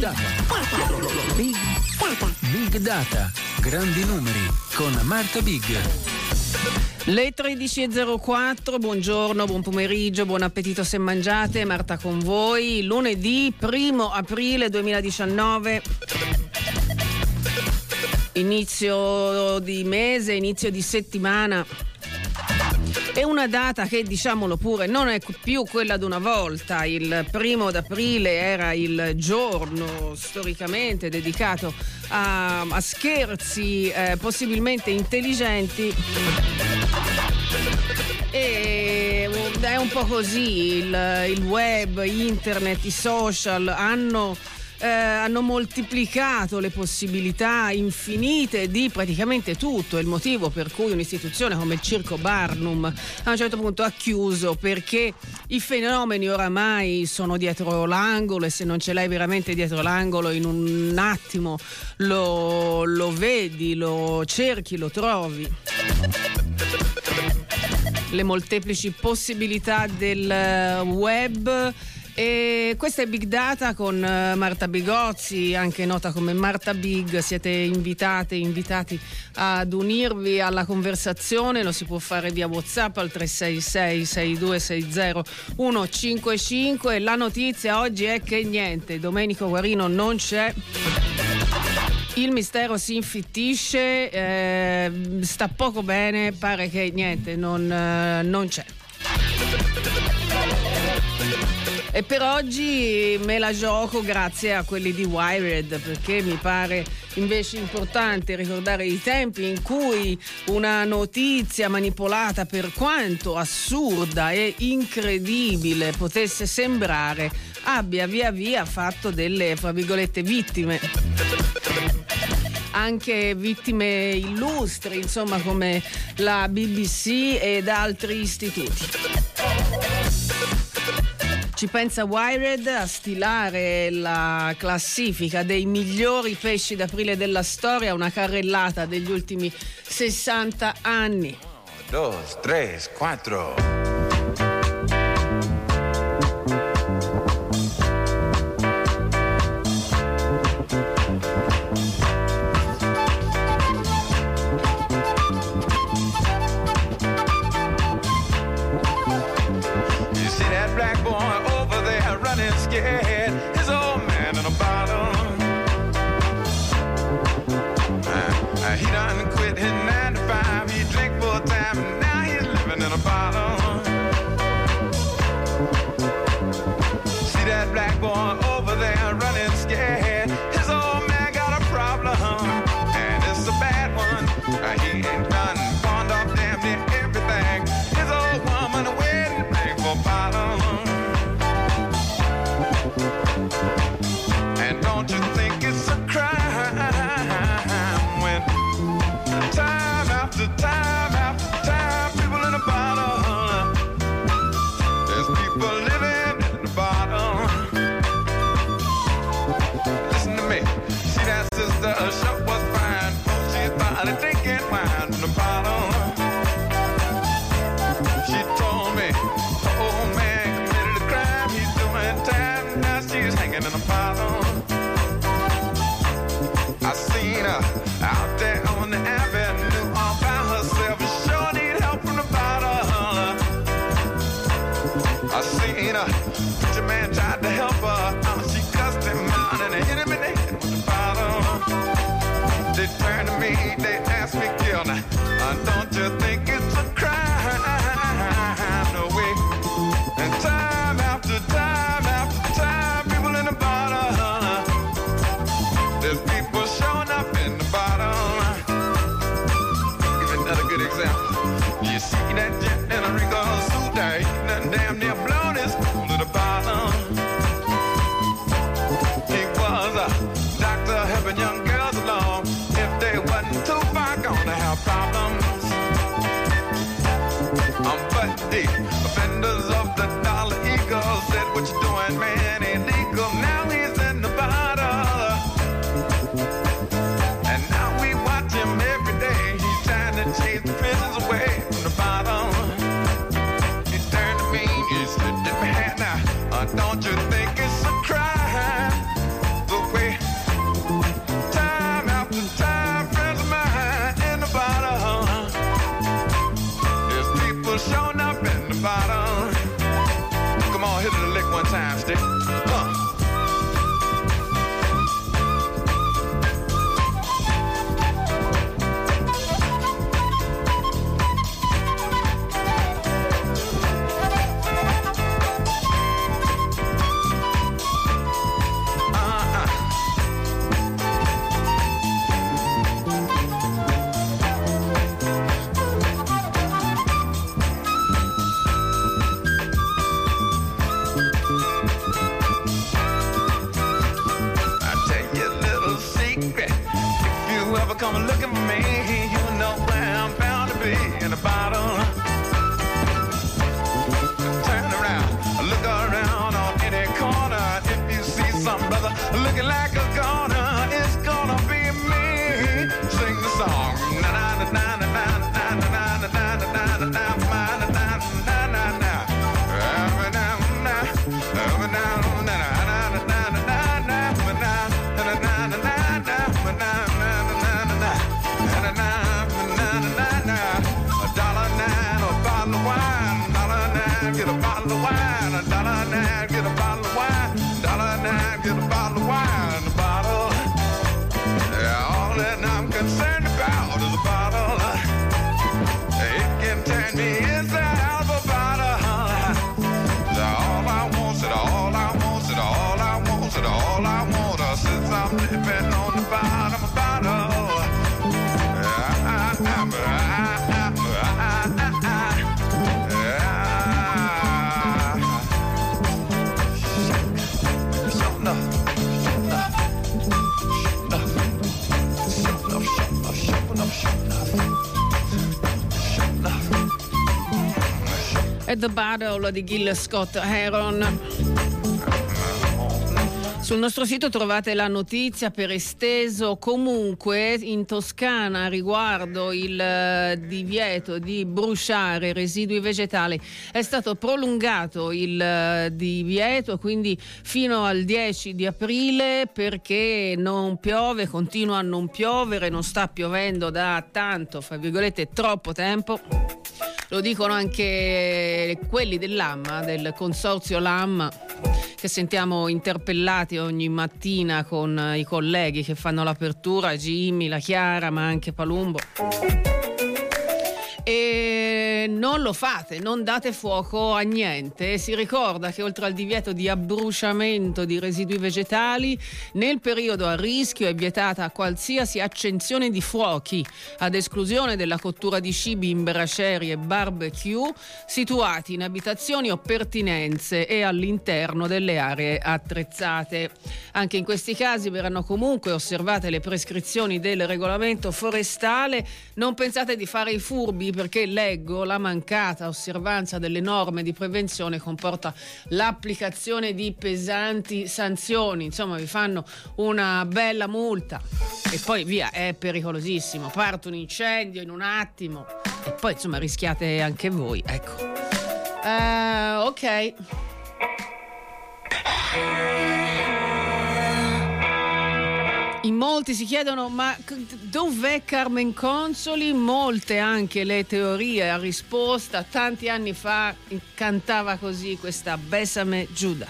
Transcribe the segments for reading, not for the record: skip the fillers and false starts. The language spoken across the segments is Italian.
Data. Big Data, grandi numeri con Marta Big. Le 13.04, buongiorno, buon pomeriggio, buon appetito se mangiate, Marta con voi, lunedì 1 aprile 2019, inizio di mese, inizio di settimana. È una data che, diciamolo pure, non è più quella di una volta. Il 1 d'aprile era il giorno storicamente dedicato a scherzi possibilmente intelligenti. E è un po' così, il web, internet, i social hanno moltiplicato le possibilità infinite di praticamente tutto. È il motivo per cui un'istituzione come il Circo Barnum a un certo punto ha chiuso, perché i fenomeni oramai sono dietro l'angolo, e se non ce l'hai veramente dietro l'angolo in un attimo lo vedi, lo cerchi, lo trovi. Le molteplici possibilità del web. E questa è Big Data con Marta Bigozzi, anche nota come Marta Big. Siete invitati ad unirvi alla conversazione, lo si può fare via WhatsApp al 366 6260 155. La notizia oggi è che niente, Domenico Guarino non c'è. Il mistero si infittisce, sta poco bene, pare che niente, non c'è. E per oggi me la gioco grazie a quelli di Wired, perché mi pare invece importante ricordare i tempi in cui una notizia manipolata, per quanto assurda e incredibile potesse sembrare, abbia via via fatto delle, fra virgolette, vittime. Anche vittime illustri, insomma, come la BBC ed altri istituti. Ci pensa Wired a stilare la classifica dei migliori pesci d'aprile della storia, una carrellata degli ultimi 60 anni. 1, 2, 3, 4. His old man in a bottle. He done quit his 9 to 5. He drank full time and now he's living in a bottle. See that black boy over there running scared. His old man got a problem, and it's a bad one. He ain't done pawned off damn near everything. His old woman waiting for bottle. And don't you think it's a crime when time after time after time people in the bottle, there's people living in the bottle. Listen to me, see that sister, her shop was fine, oh, she started drinking wine from the bottle. She told me, oh man committed a crime, he's doing time, now she's hanging in a bottle. I seen her out there on the avenue all by herself. She sure need help from the bottle. I seen her, preacher man tried to help her. She cussed him out and hit him in the head with the bottle. They turned to me, they asked me, kill now. Don't you think it's a crime? No way. And time after time after time, people in the bottle. There's people showing up in the bottle. Give you another good example. You see that gent in a wrinkled suit there, he done damn near blown his cool to the bottom. He was a doctor helping young girls along. If they wasn't too far gonna have problems. But the offenders of the Dollar Eagle said, what you doing, man, ain't legal. Now he's in the bottle. And now we watch him every day. He's trying to chase the prisons away from the bottom. He turned to me, he said, man, now, don't you think it's a crime the way Come and look at me, you know where I'm bound to be in a bottle. Turn around, look around on any corner. If you see some brother looking like a goner, it's gonna be me. Sing the song. Na na na na na na na na na na na na na na get a bottle of wine, $1.09, get a bottle of wine, $1.09, get a bottle of wine, a bottle. Yeah, all that I'm concerned about is a bottle. It can turn me inside out of a bottle. All I want, it all I want, it all I want, it all I want, since I'm living on the bottom of a bottle. At the Battle di Gil Scott Heron. Sul nostro sito trovate la notizia per esteso. Comunque in Toscana riguardo il divieto di bruciare residui vegetali è stato prolungato il divieto, quindi fino al 10 di aprile, perché non piove, continua a non piovere, non sta piovendo da tanto, fra virgolette troppo tempo. Lo dicono anche quelli dell'AMMA, del consorzio LAM, che sentiamo interpellati ogni mattina con i colleghi che fanno l'apertura, Jimmy, la Chiara, ma anche Palumbo. E non lo fate, non date fuoco a niente. Si ricorda che oltre al divieto di abbruciamento di residui vegetali, nel periodo a rischio è vietata qualsiasi accensione di fuochi, ad esclusione della cottura di cibi in bracieri e barbecue situati in abitazioni o pertinenze e all'interno delle aree attrezzate. Anche in questi casi verranno comunque osservate le prescrizioni del regolamento forestale. Non pensate di fare i furbi, perché leggo la mancata osservanza delle norme di prevenzione comporta l'applicazione di pesanti sanzioni. Insomma, vi fanno una bella multa e poi via, è pericolosissimo, parte un incendio in un attimo e poi insomma rischiate anche voi, ecco. Ok. In molti si chiedono: ma dov'è Carmen Consoli? Molte anche le teorie a risposta. Tanti anni fa cantava così questa Bésame Giuda.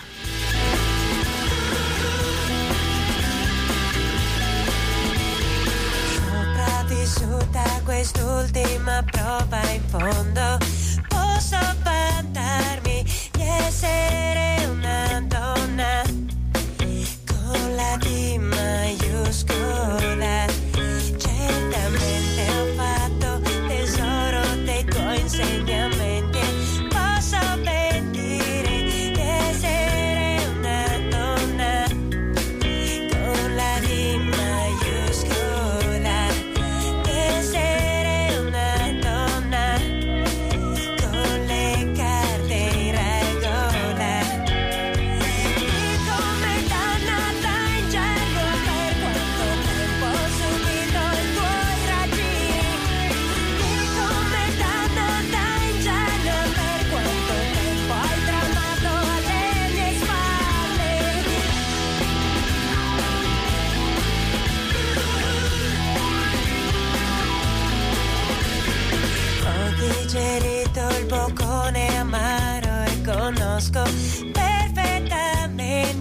Sopravvissuta quest'ultima prova in fondo, posso vantarmi di essere una donna con la D maiuscola. Certamente ho fatto tesoro dei tuoi insegnamenti. Posso ben dire di essere una donna con la D maiuscola, di essere una donna con le carte in regola. Digerito il boccone amaro e conosco perfettamente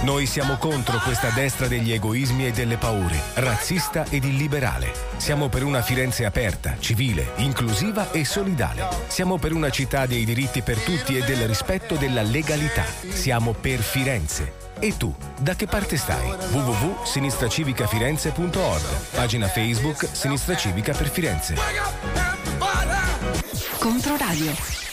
Noi siamo contro questa destra degli egoismi e delle paure, razzista ed illiberale. Siamo per una Firenze aperta, civile, inclusiva e solidale. Siamo per una città dei diritti per tutti e del rispetto della legalità. Siamo per Firenze. E tu, da che parte stai? www.sinistracivicafirenze.org. Pagina Facebook Sinistra Civica per Firenze. Controradio.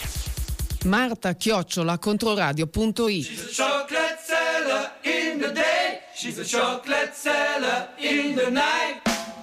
Marta@controradio.it. She's a chocolate seller in the day. She's a chocolate seller in the night.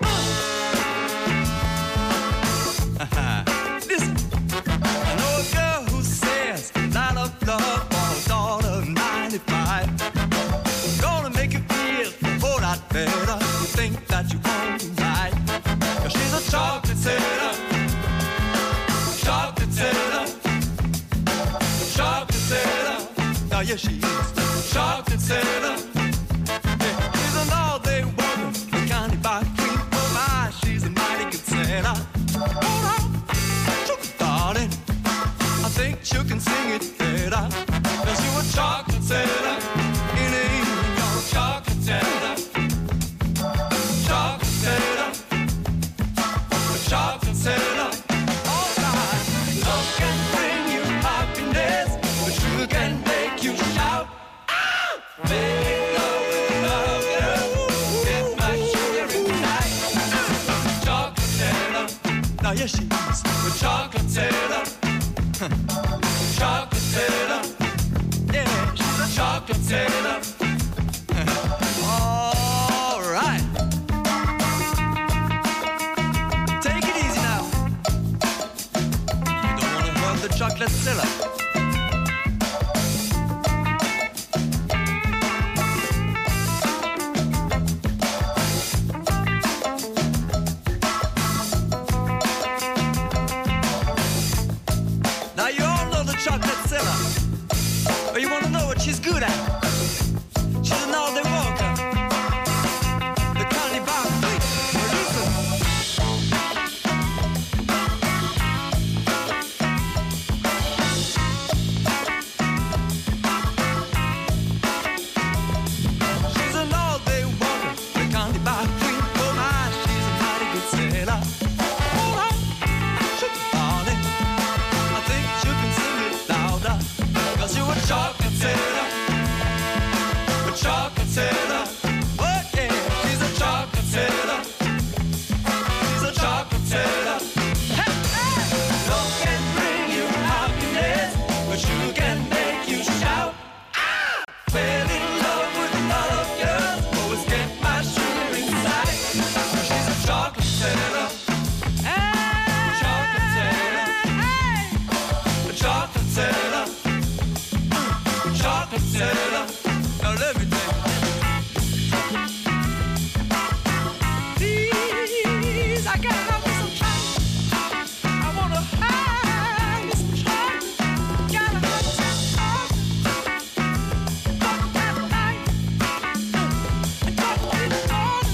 Listen, I know a girl who says not of love for a daughter of 95. Gonna make you feel a whole lot better. You think that you won't right. Cause she's a chocolate seller. Chocolate seller. Chocolate seller. Now yes she is. Chocolate seller. Yeah, she's an all-day woman. The kind of buy cream for my. She's a mighty good seller. Hold on, sugar darling. I think you can sing it better. Cause you a chocolate seller. In England, you're a chocolate seller. Chocolate seller. A chocolate seller. All right. Love can bring you happiness, but sugar can make you shout. Ah! Make love with love, girl. Get my sugar inside. Chocolate seller. Now yes she is. A chocolate seller. Chocolate seller. Yeah, she's a chocolate seller. All right. Take it easy now. You don't want to hurt the chocolate seller. Now you all know the chocolate seller. But you want to know what she's good at? She's an all-day walker. The county bar freak. Listen. She's an all-day walker. The county bar freak. Oh my, she's a mighty good seller. Hold on, sugar darling. I think you can sing it louder. Cause you're a chocolate seller. A chocolate seller. Oh yeah, she's a chocolate seller. She's a chocolate seller. Hey, hey. Love can bring you happiness, but sugar can make you shout. Ah! Fell in love with love, girls. Always get my sugar inside. She's a chocolate seller. Chocolate seller. A chocolate seller. Chocolate seller. Now let me tell you. Please, I gotta have me some chocolate. I wanna have me some chocolate. Gotta have me some chocolate. Chocolate every night. And chocolate in the morning.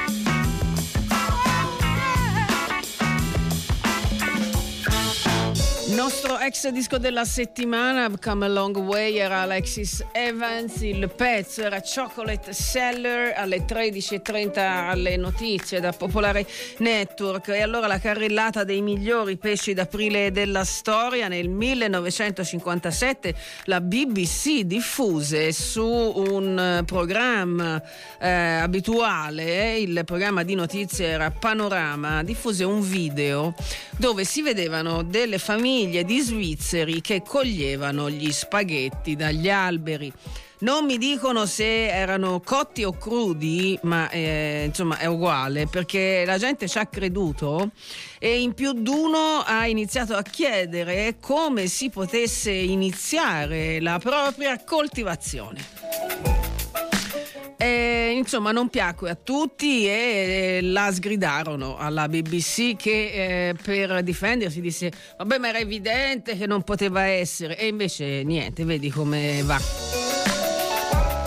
Nostro ex disco della settimana, Come a Long Way, era Alexis Evans, il pezzo era Chocolate Seller, alle 13.30 alle notizie da Popolare Network. E allora la carrellata dei migliori pesci d'aprile della storia. Nel 1957 la BBC diffuse su un programma abituale, il programma di notizie era Panorama, diffuse un video dove si vedevano delle famiglie di svizzeri che coglievano gli spaghetti dagli alberi. Non mi dicono se erano cotti o crudi, ma insomma è uguale, perché la gente ci ha creduto e in più d'uno ha iniziato a chiedere come si potesse iniziare la propria coltivazione. Insomma non piacque a tutti e la sgridarono alla BBC che per difendersi disse vabbè, ma era evidente che non poteva essere, e invece niente, vedi come va.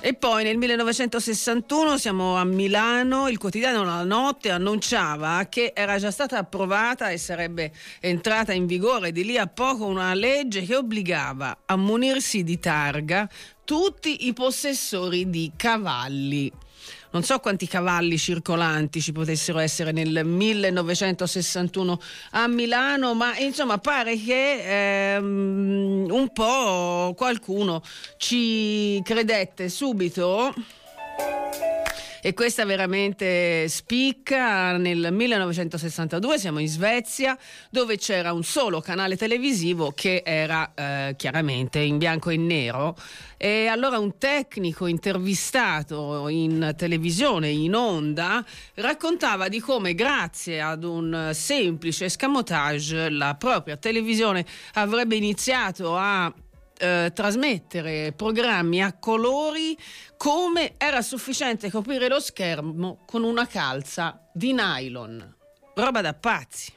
E poi nel 1961 siamo a Milano, il quotidiano La Notte annunciava che era già stata approvata e sarebbe entrata in vigore di lì a poco una legge che obbligava a munirsi di targa tutti i possessori di cavalli. Non so quanti cavalli circolanti ci potessero essere nel 1961 a Milano, ma insomma pare che un po' qualcuno ci credette subito. E questa veramente spicca. Nel 1962 siamo in Svezia, dove c'era un solo canale televisivo che era chiaramente in bianco e nero, e allora un tecnico intervistato in televisione, in onda, raccontava di come grazie ad un semplice escamotage la propria televisione avrebbe iniziato a trasmettere programmi a colori, come era sufficiente coprire lo schermo con una calza di nylon. Roba da pazzi.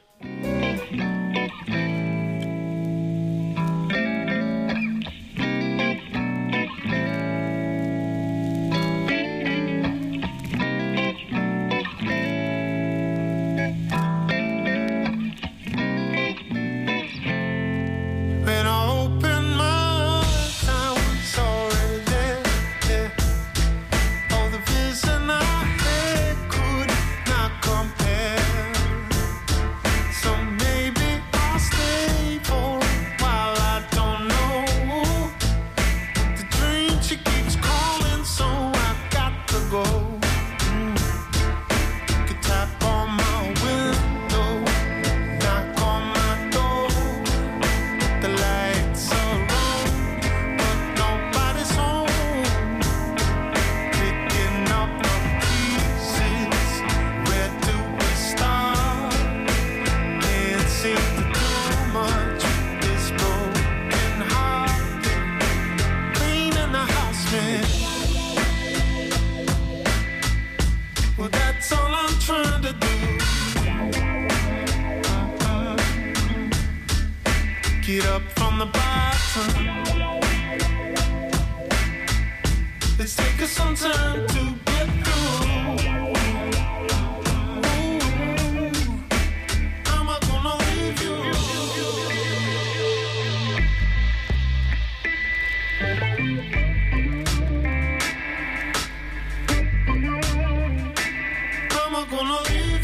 Get up from the bottom. Let's take us some time to get through. How am I gonna leave you? How am I gonna leave you?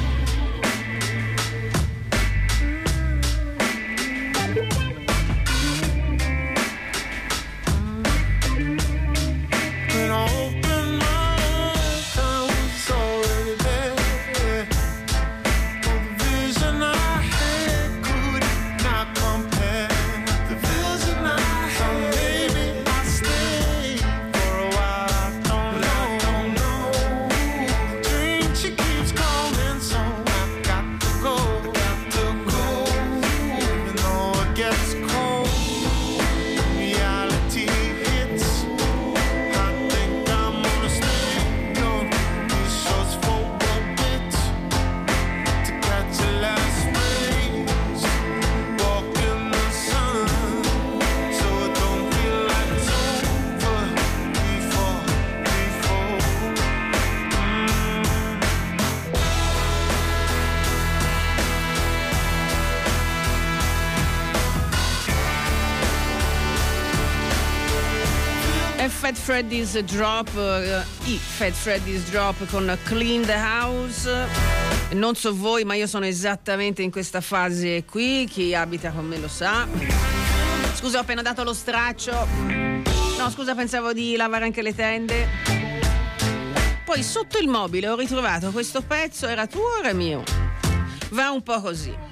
Fat Freddy's Drop, i Fat Freddy's Drop con Clean the House. Non so voi, ma io sono esattamente in questa fase qui. Chi abita con me lo sa. Scusa, ho appena dato lo straccio. No, scusa, pensavo di lavare anche le tende. Poi sotto il mobile ho ritrovato questo pezzo. Era tuo o era mio? Va un po' così.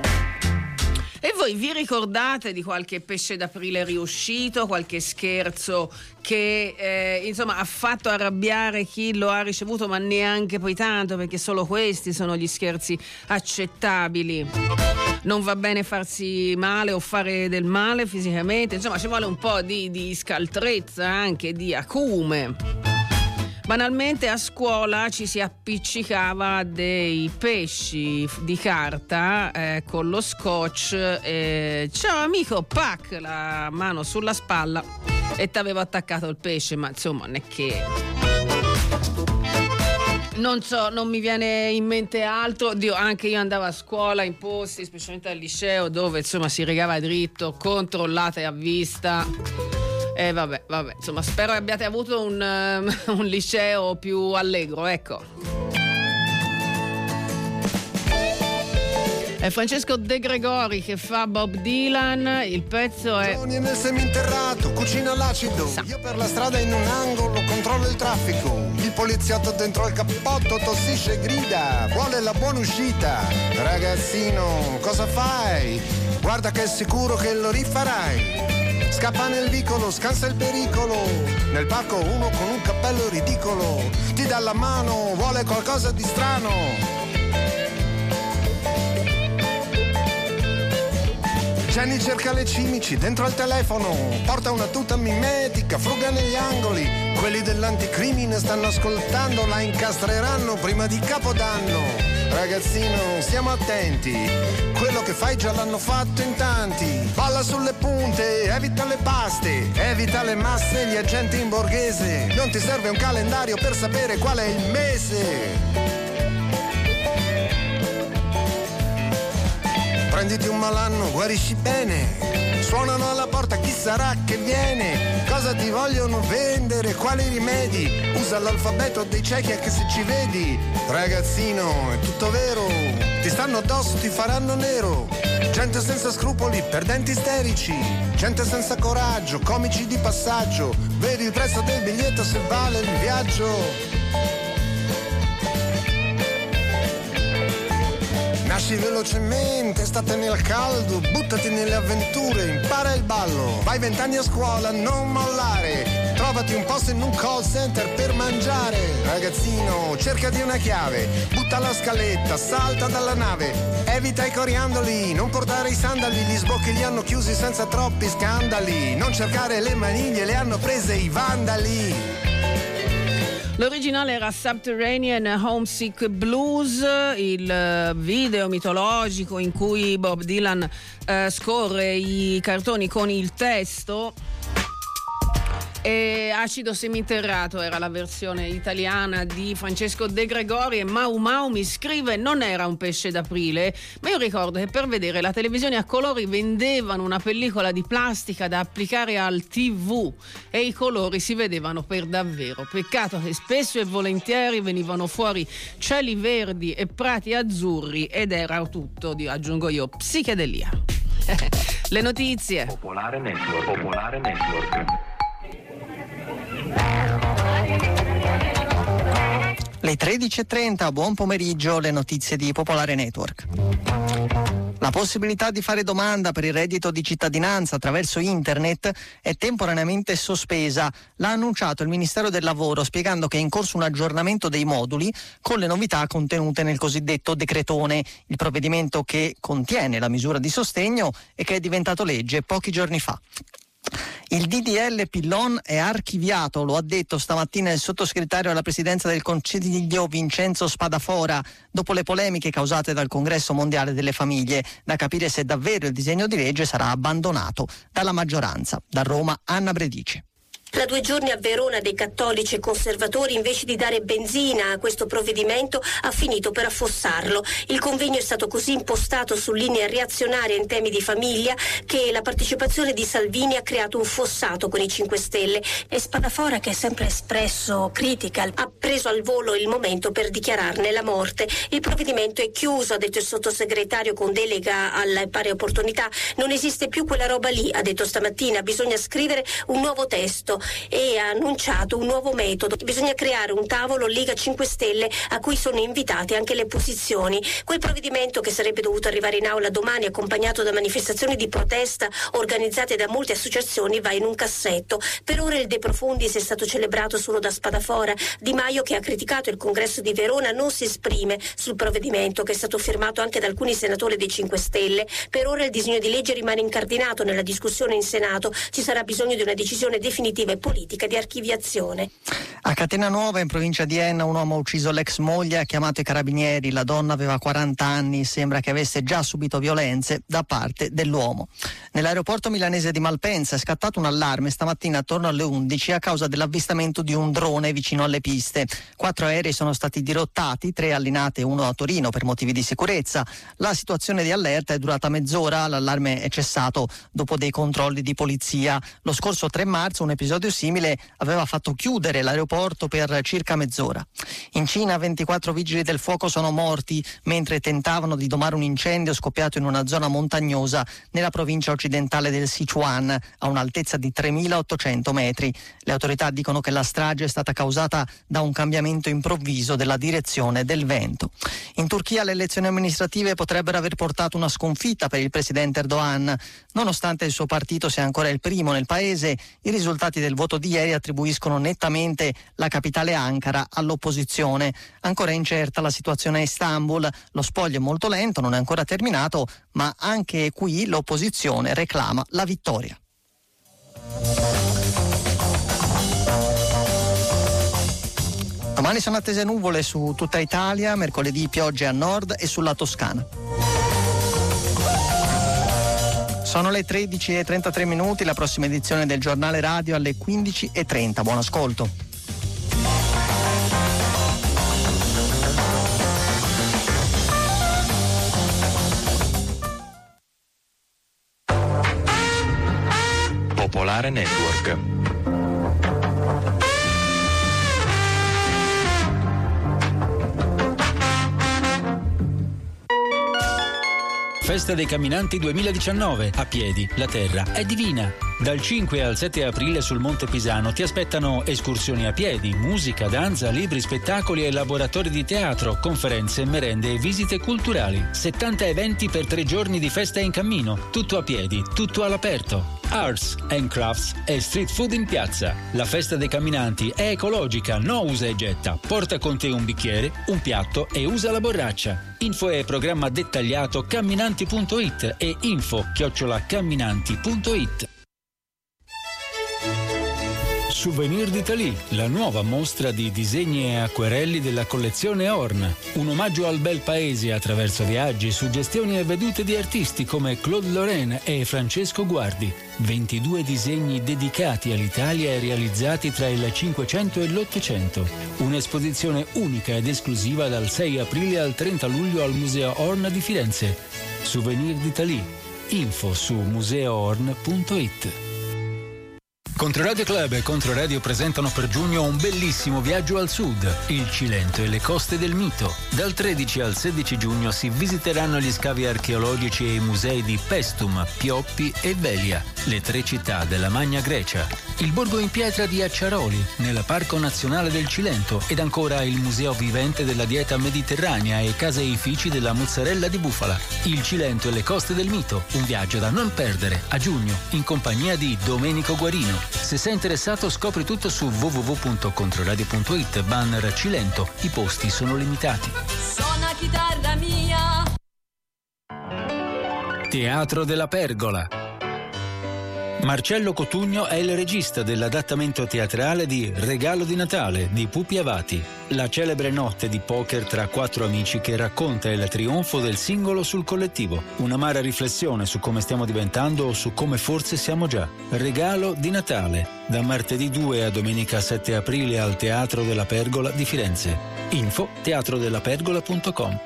E voi vi ricordate di qualche pesce d'aprile riuscito, qualche scherzo che insomma ha fatto arrabbiare chi lo ha ricevuto, ma neanche poi tanto, perché solo questi sono gli scherzi accettabili. Non va bene farsi male o fare del male fisicamente, insomma ci vuole un po' di scaltrezza, anche di acume. Banalmente a scuola ci si appiccicava dei pesci di carta con lo scotch. Ciao amico, pac, la mano sulla spalla. e t'avevo attaccato il pesce, ma insomma non è che... Non so, non mi viene in mente altro. Dio, anche io andavo a scuola in posti, specialmente al liceo, dove insomma si rigava dritto, controllate a vista. E vabbè, insomma, spero che abbiate avuto un liceo più allegro, ecco. È Francesco De Gregori che fa Bob Dylan, il pezzo è... Nel seminterrato, cucina l'acido. Io per la strada in un angolo controllo il traffico. Il poliziotto dentro il cappotto tossisce e grida. Vuole la buona uscita. Ragazzino, cosa fai? Guarda che è sicuro che lo rifarai. Scappa nel vicolo, scansa il pericolo. Nel parco uno con un cappello ridicolo ti dà la mano, vuole qualcosa di strano. Jenny cerca le cimici dentro al telefono, porta una tuta mimetica, fruga negli angoli. Quelli dell'anticrimine stanno ascoltando, la incastreranno prima di Capodanno. Ragazzino, stiamo attenti, quello che fai già l'hanno fatto in tanti. Balla sulle punte, evita le paste, evita le masse, gli agenti in borghese. Non ti serve un calendario per sapere qual è il mese. Prenditi un malanno, guarisci bene. Suonano alla porta, chi sarà che viene? Cosa ti vogliono vendere? Quali rimedi? Usa l'alfabeto dei ciechi anche se ci vedi. Ragazzino, è tutto vero. Ti stanno addosso, ti faranno nero. Gente senza scrupoli, perdenti isterici. Gente senza coraggio, comici di passaggio. Vedi il prezzo del biglietto se vale il viaggio. Nasci velocemente, state nel caldo, buttati nelle avventure, impara il ballo. Vai 20 anni a scuola, non mollare. Trovati un posto in un call center per mangiare. Ragazzino, cercati una chiave, butta la scaletta, salta dalla nave. Evita i coriandoli, non portare i sandali, gli sbocchi li hanno chiusi senza troppi scandali. Non cercare le maniglie, le hanno prese i vandali. L'originale era Subterranean Homesick Blues, il video mitologico in cui Bob Dylan scorre i cartoni con il testo. E Acido Seminterrato era la versione italiana di Francesco De Gregori. E Mau Mau mi scrive: non era un pesce d'aprile, ma io ricordo che per vedere la televisione a colori vendevano una pellicola di plastica da applicare al TV e i colori si vedevano per davvero. Peccato che spesso e volentieri venivano fuori cieli verdi e prati azzurri ed era tutto, aggiungo io, psichedelia. Le notizie. Popolare Network. Popolare Network. Le 13.30, buon pomeriggio, le notizie di Popolare Network. La possibilità di fare domanda per il reddito di cittadinanza attraverso internet è temporaneamente sospesa. L'ha annunciato il Ministero del Lavoro, spiegando che è in corso un aggiornamento dei moduli con le novità contenute nel cosiddetto decretone, il provvedimento che contiene la misura di sostegno e che è diventato legge pochi giorni fa. Il DDL Pillon è archiviato, lo ha detto stamattina il sottosegretario alla presidenza del Consiglio Vincenzo Spadafora, dopo le polemiche causate dal Congresso Mondiale delle Famiglie. Da capire se davvero il disegno di legge sarà abbandonato dalla maggioranza. Da Roma, Anna Bredici. Da 2 giorni a Verona dei cattolici e conservatori, invece di dare benzina a questo provvedimento, ha finito per affossarlo. Il convegno è stato così impostato su linee reazionarie in temi di famiglia che la partecipazione di Salvini ha creato un fossato con i 5 Stelle. E Spadafora, che ha sempre espresso critica, ha preso al volo il momento per dichiararne la morte. Il provvedimento è chiuso, ha detto il sottosegretario con delega alla pari opportunità. Non esiste più quella roba lì, ha detto stamattina, bisogna scrivere un nuovo testo. E ha annunciato un nuovo metodo. Bisogna creare un tavolo Lega 5 Stelle a cui sono invitate anche le opposizioni. Quel provvedimento, che sarebbe dovuto arrivare in aula domani accompagnato da manifestazioni di protesta organizzate da molte associazioni, va in un cassetto. Per ora il De Profundis è stato celebrato solo da Spadafora. Di Maio, che ha criticato il congresso di Verona, non si esprime sul provvedimento, che è stato firmato anche da alcuni senatori dei 5 Stelle. Per ora il disegno di legge rimane incardinato nella discussione in Senato. Ci sarà bisogno di una decisione definitiva amministrativa e politica di archiviazione. A Catena Nuova, in provincia di Enna, un uomo ha ucciso l'ex moglie, ha chiamato i carabinieri. La donna aveva 40 anni, sembra che avesse già subito violenze da parte dell'uomo. Nell'aeroporto milanese di Malpensa è scattato un allarme stamattina attorno alle 11 a causa dell'avvistamento di un drone vicino alle piste. 4 aerei sono stati dirottati, 3 a Linate e 1 a Torino per motivi di sicurezza. La situazione di allerta è durata mezz'ora, l'allarme è cessato dopo dei controlli di polizia. Lo scorso 3 marzo un episodio simile aveva fatto chiudere l'aeroporto per circa mezz'ora. In Cina 24 vigili del fuoco sono morti mentre tentavano di domare un incendio scoppiato in una zona montagnosa nella provincia occidentale del Sichuan a un'altezza di 3.800 metri. Le autorità dicono che la strage è stata causata da un cambiamento improvviso della direzione del vento. In Turchia le elezioni amministrative potrebbero aver portato una sconfitta per il presidente Erdogan. Nonostante il suo partito sia ancora il primo nel paese, i risultati del voto di ieri attribuiscono nettamente la capitale Ankara all'opposizione. Ancora incerta la situazione a Istanbul, lo spoglio è molto lento, non è ancora terminato, ma anche qui l'opposizione reclama la vittoria. Domani sono attese nuvole su tutta Italia, mercoledì piogge a nord e sulla Toscana. Sono le 13:33, la prossima edizione del giornale radio alle 15:30. Buon ascolto. Popolare Network. Festa dei Camminanti 2019, a piedi, la terra è divina. Dal 5 al 7 aprile sul Monte Pisano ti aspettano escursioni a piedi, musica, danza, libri, spettacoli e laboratori di teatro, conferenze, merende e visite culturali. 70 eventi per 3 giorni di festa in cammino, tutto a piedi, tutto all'aperto. Arts and crafts e street food in piazza. La Festa dei Camminanti è ecologica, no usa e getta. Porta con te un bicchiere, un piatto e usa la borraccia. Info e programma dettagliato camminanti.it e info@camminanti.it. Souvenir d'Italie, la nuova mostra di disegni e acquerelli della collezione Horn. Un omaggio al bel paese attraverso viaggi, suggestioni e vedute di artisti come Claude Lorrain e Francesco Guardi. 22 disegni dedicati all'Italia e realizzati tra il 500 e l'800. Un'esposizione unica ed esclusiva dal 6 aprile al 30 luglio al Museo Horn di Firenze. Souvenir d'Italie. Info su museohorn.it. Controradio Club e Controradio presentano per giugno un bellissimo viaggio al sud, il Cilento e le coste del mito. Dal 13 al 16 giugno si visiteranno gli scavi archeologici e i musei di Pestum, Pioppi e Velia, le 3 città della Magna Grecia, il borgo in pietra di Acciaroli, nel Parco Nazionale del Cilento ed ancora il Museo Vivente della Dieta Mediterranea e case e edifici della mozzarella di bufala. Il Cilento e le coste del mito, un viaggio da non perdere a giugno in compagnia di Domenico Guarino. Se sei interessato scopri tutto su www.controradio.it, banner Cilento, i posti sono limitati. Suona chitarra mia. Teatro della Pergola. Marcello Cotugno è il regista dell'adattamento teatrale di Regalo di Natale di Pupi Avati, la celebre notte di poker tra 4 amici che racconta il trionfo del singolo sul collettivo, un'amara riflessione su come stiamo diventando o su come forse siamo già. Regalo di Natale, da martedì 2 a domenica 7 aprile al Teatro della Pergola di Firenze. Info teatrodelapergola.com.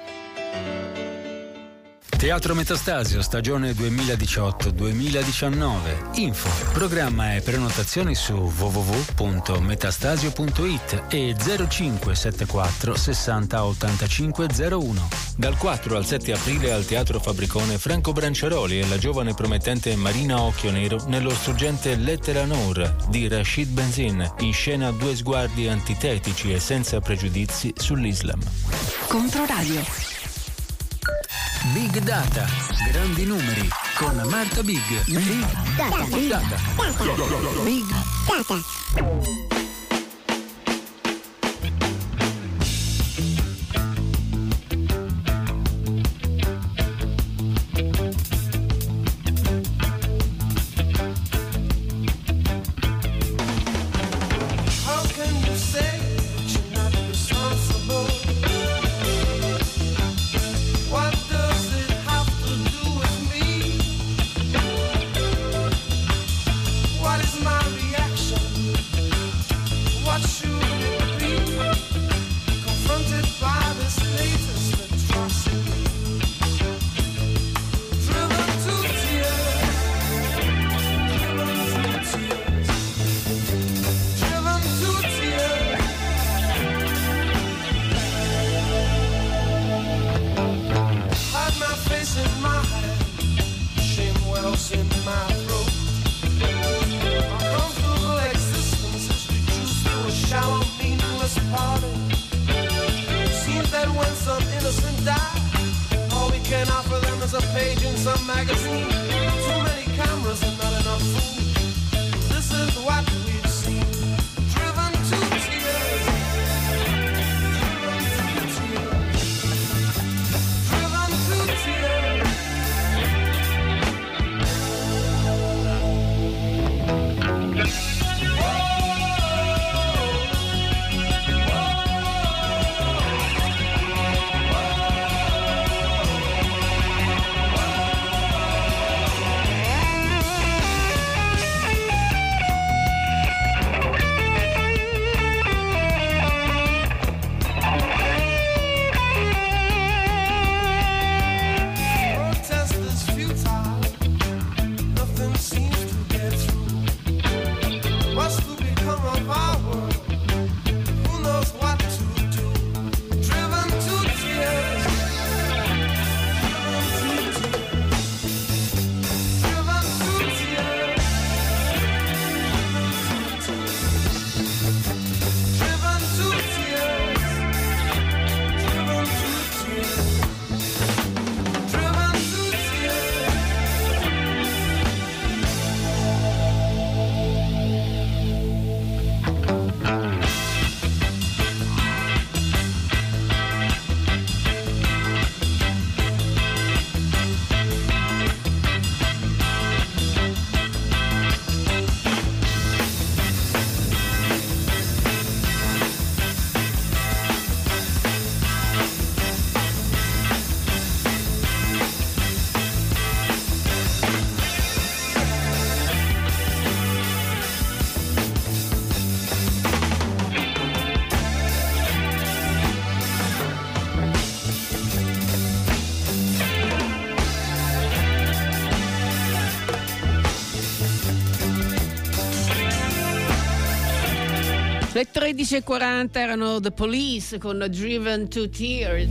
Teatro Metastasio, stagione 2018-2019. Info, programma e prenotazioni su www.metastasio.it e 0574 60 85 01. Dal 4 al 7 aprile al Teatro Fabbricone Franco Branciaroli e la giovane promettente Marina Occhio Nero nello struggente Lettera Nour di Rashid Benzin, in scena 2 sguardi antitetici e senza pregiudizi sull'Islam. Controradio. Big Data, grandi numeri, con Marta Big. Big Data. Big Data. Big Data. a page in some magazine. Too many cameras and not enough food. This is what we've seen. Driven to tears. Driven to tears. Protest is futile. Nothing seems to get through. What's to become of our world? Who knows what to do? Driven to tears. Driven to tears. Driven to tears. Driven to tears. Driven to tears. Le 13.40 erano The Police con Driven to Tears.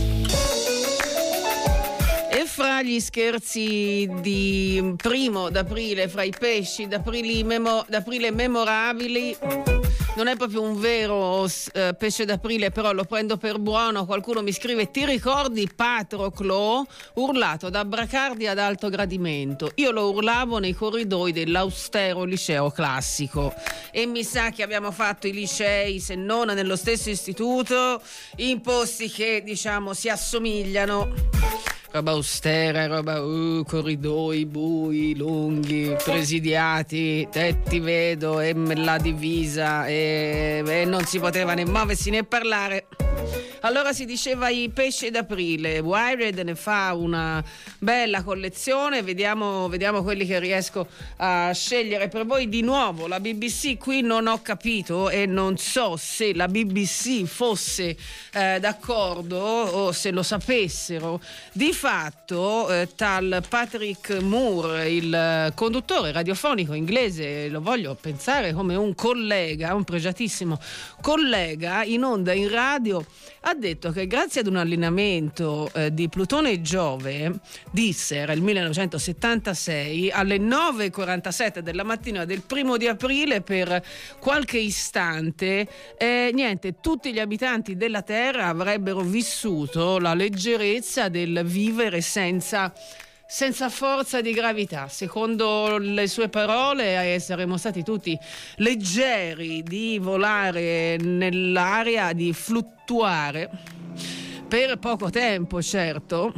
E fra gli scherzi di 1 d'aprile, fra i pesci d'aprile memorabili, non è proprio un vero pesce d'aprile, però lo prendo per buono. Qualcuno mi scrive: ti ricordi Patroclo urlato da Bracardi ad alto gradimento? Io lo urlavo nei corridoi dell'austero liceo classico. E mi sa che abbiamo fatto i licei, se non nello stesso istituto, in posti che diciamo si assomigliano. Roba austera, roba corridoi bui, lunghi, presidiati, tetti vedo e la divisa e non si poteva né muoversi né parlare. Allora si diceva i pesci d'aprile. Wired ne fa una bella collezione, vediamo quelli che riesco a scegliere per voi. Di nuovo la BBC, qui non ho capito e non so se la BBC fosse d'accordo o se lo sapessero. Di fatto tal Patrick Moore, il conduttore radiofonico inglese, lo voglio pensare come un collega, un pregiatissimo collega in onda in radio, ha detto che grazie ad un allineamento di Plutone e Giove, disse, era il 1976, alle 9.47 della mattina del 1 di aprile, per qualche istante, tutti gli abitanti della Terra avrebbero vissuto la leggerezza del vivere senza forza di gravità. Secondo le sue parole saremmo stati tutti leggeri di volare nell'aria, di fluttuare per poco tempo, certo,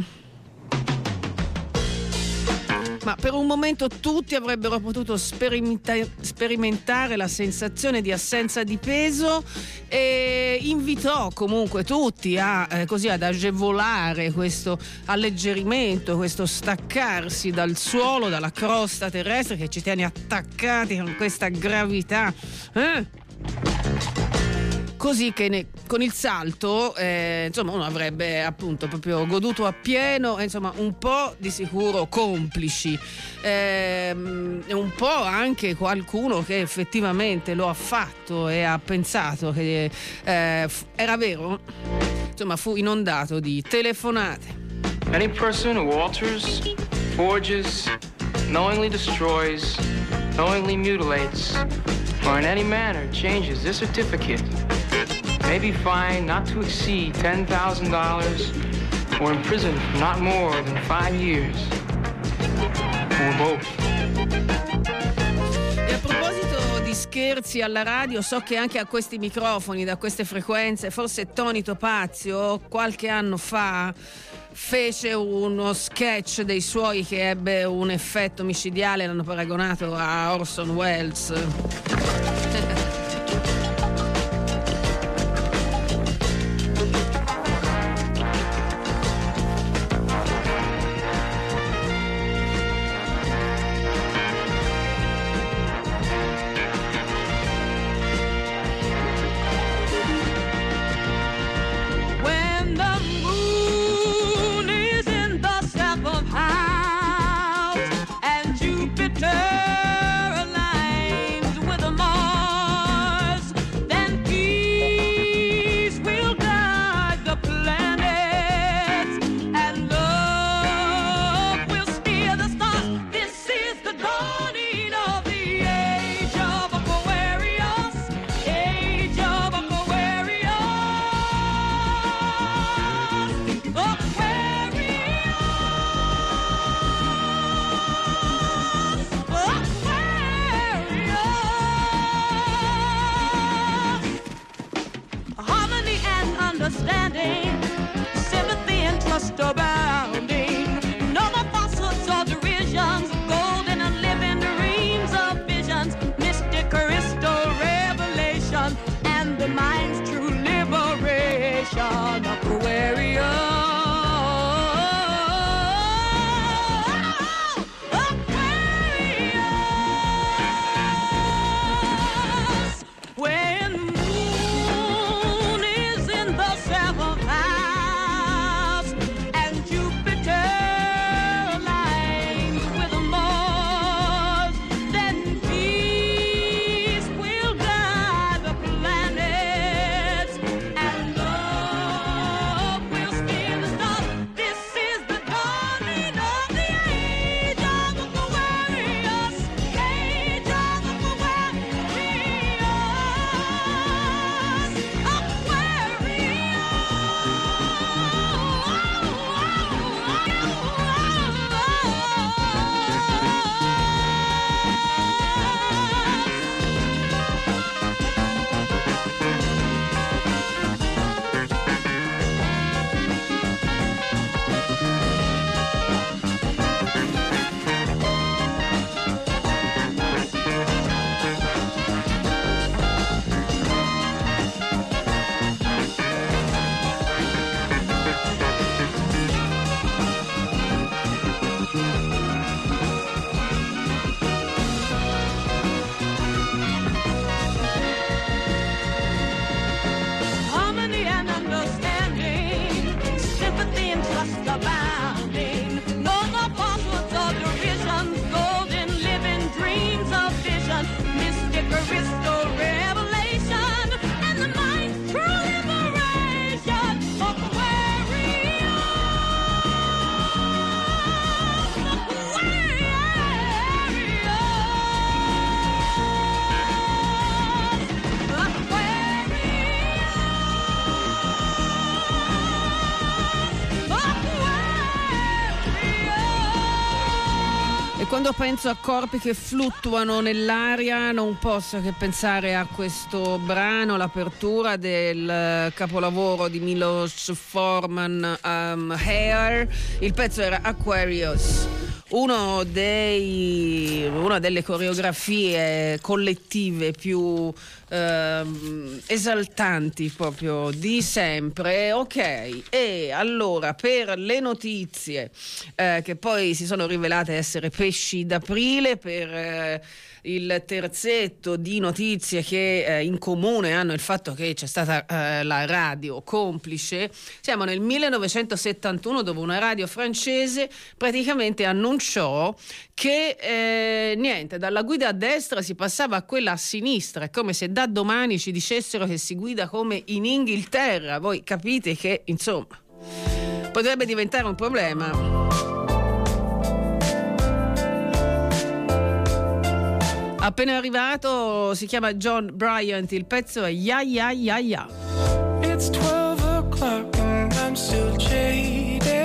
ma per un momento tutti avrebbero potuto sperimentare la sensazione di assenza di peso, e invitò comunque tutti ad agevolare questo alleggerimento, questo staccarsi dal suolo, dalla crosta terrestre che ci tiene attaccati con questa gravità. Così che con il salto uno avrebbe appunto proprio goduto appieno, un po' di sicuro complici, un po' anche qualcuno che effettivamente lo ha fatto e ha pensato che era vero, fu inondato di telefonate. Any person who alters, forges, knowingly destroys, knowingly mutilates, or in any manner changes this certificate may be fined not to exceed $10,000 or in prison for not more than 5 years. Or both. E a proposito di scherzi alla radio, so che anche a questi microfoni, da queste frequenze, forse Tony Topazio qualche anno fa fece uno sketch dei suoi che ebbe un effetto micidiale, l'hanno paragonato a Orson Welles. Quando penso a corpi che fluttuano nell'aria non posso che pensare a questo brano, l'apertura del capolavoro di Milos Forman, Hair. Il pezzo era Aquarius, una delle coreografie collettive più esaltanti proprio di sempre. Ok, e allora per le notizie che poi si sono rivelate essere pesci d'aprile, per il terzetto di notizie che in comune hanno il fatto che c'è stata la radio complice, siamo nel 1971, dove una radio francese praticamente annunciò che niente, dalla guida a destra si passava a quella a sinistra. È come se da domani ci dicessero che si guida come in Inghilterra. Voi capite che insomma potrebbe diventare un problema. Appena arrivato, si chiama John Bryant, il pezzo è Ya Ya Ya Ya. It's 12 o'clock and I'm still jaded.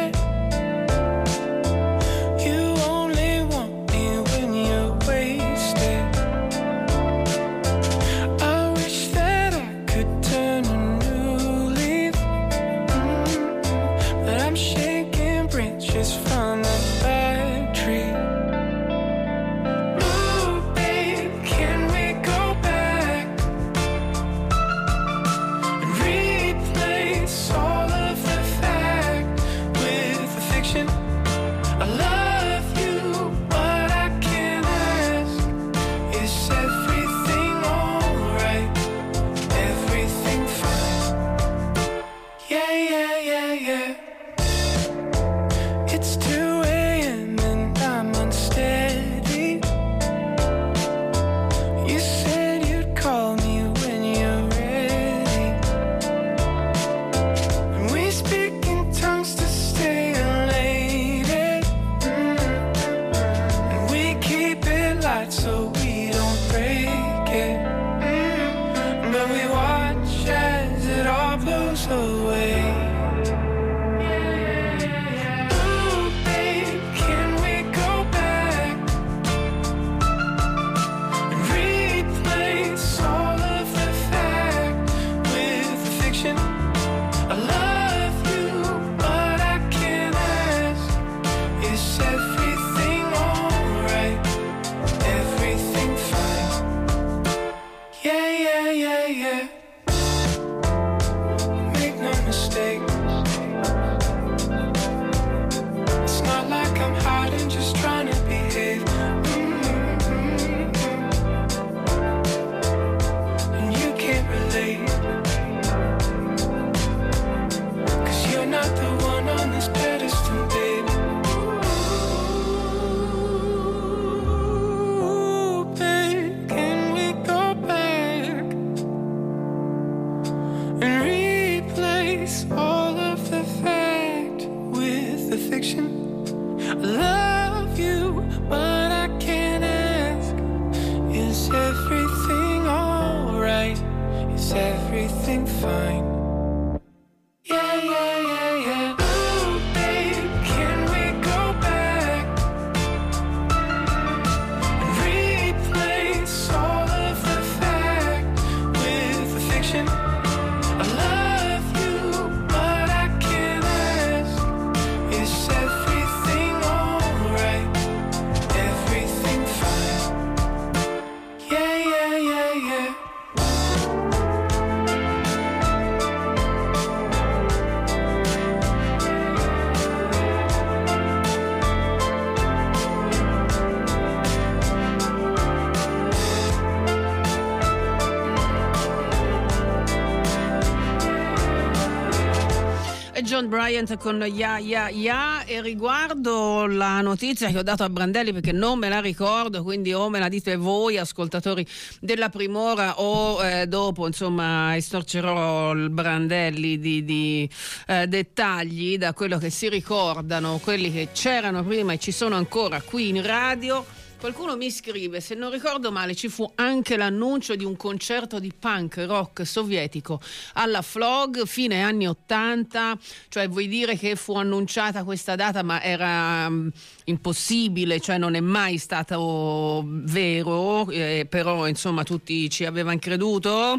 John Bryant con Ya Ya Ya. E riguardo la notizia che ho dato a Brandelli, perché non me la ricordo, quindi o me la dite voi ascoltatori della Primora o dopo insomma estorcerò il Brandelli di dettagli da quello che si ricordano quelli che c'erano prima e ci sono ancora qui in radio. Qualcuno mi scrive, se non ricordo male ci fu anche l'annuncio di un concerto di punk rock sovietico alla Flog fine anni 80, cioè vuoi dire che fu annunciata questa data ma era impossibile, cioè non è mai stato vero, però insomma tutti ci avevano creduto?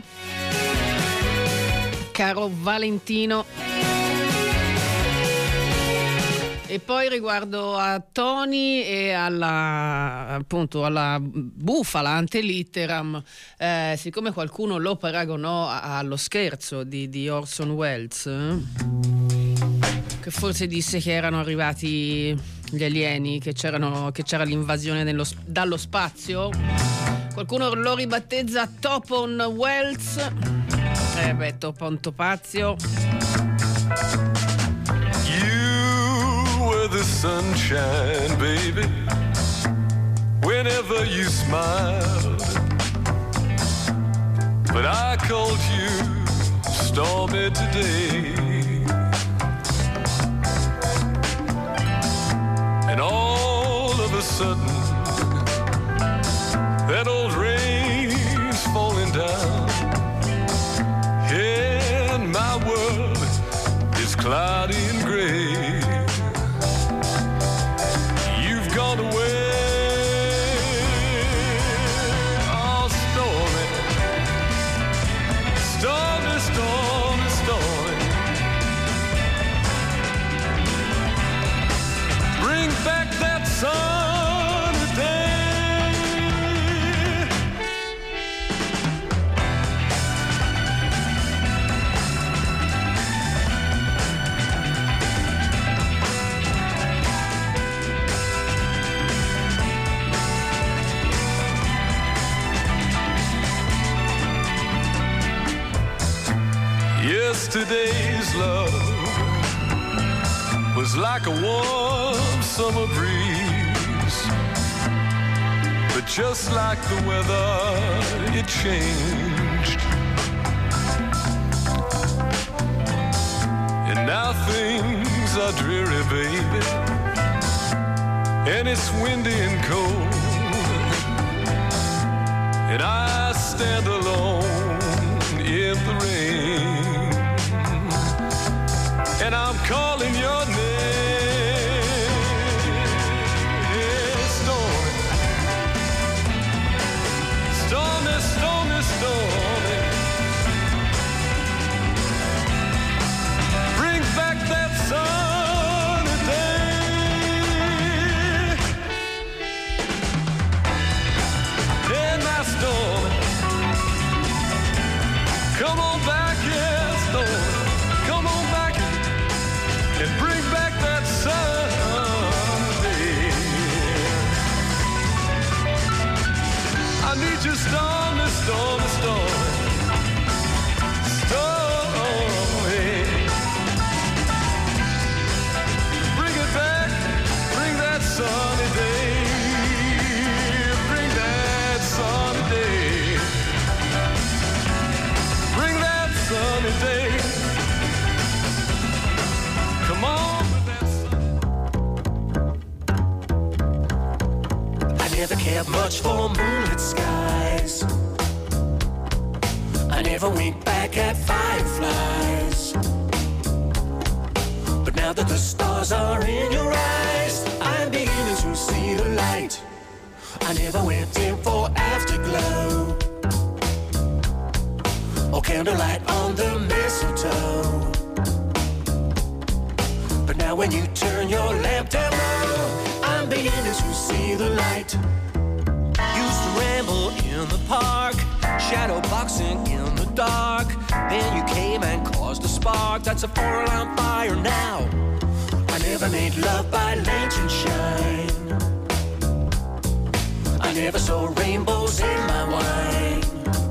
Caro Valentino. E poi riguardo a Tony e alla bufala antelitteram, siccome qualcuno lo paragonò allo scherzo di Orson Welles, che forse disse che erano arrivati gli alieni, che c'era l'invasione dallo spazio, qualcuno lo ribattezza Topon Welles, Topon Topazio. The sunshine, baby, whenever you smiled. But I called you stormy today, and all of a sudden that old rain's falling down, and my world is cloudy and gray. Gone away, oh stormy, stormy, stormy, stormy. Bring back that sunny day. Yesterday's love was like a warm summer breeze, but just like the weather, it changed. And now things are dreary, baby, and it's windy and cold, and I stand alone in the rain, and I'm calling your name. Stormy, stormy, stormy, stormy. Bring back that sunny day. Hey, now stormy, come on back, yeah, stormy. Come on back and bring back that Sunday. I need you stormy, stormy, stormy, stormy. Bring it back, bring that sunny day, bring that sunny day, bring that sunny day. Come on with that sun. I never cared much for moonlit skies. I never winked back at fireflies. But now that the stars are in your eyes, I'm beginning to see the light. I never went in for afterglow or candlelight on the mistletoe. But now when you turn your lamp down low, I'm beginning to see the light. Used to ramble in the park, shadow boxing in the dark. Then you came and caused a spark. That's a 4-alarm fire now. I never made love by lantern shine. I never saw rainbows in my wine.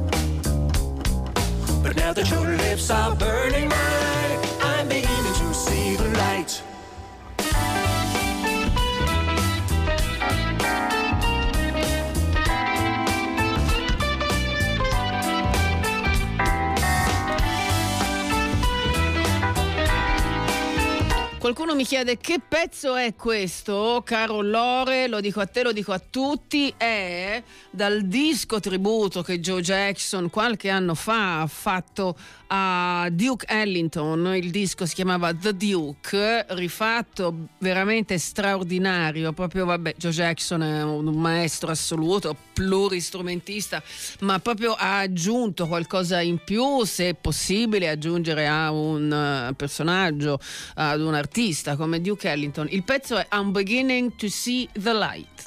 But now that your lips are burning mine, I'm beginning to see Qualcuno mi chiede che pezzo è questo, caro Lore, lo dico a te, lo dico a tutti, è dal disco tributo che Joe Jackson qualche anno fa ha fatto a Duke Ellington. Il disco si chiamava The Duke, rifatto veramente straordinario, proprio vabbè, Joe Jackson è un maestro assoluto, pluristrumentista, ma proprio ha aggiunto qualcosa in più, se è possibile aggiungere a un personaggio, ad un artista come Duke Ellington. Il pezzo è I'm Beginning to See the Light.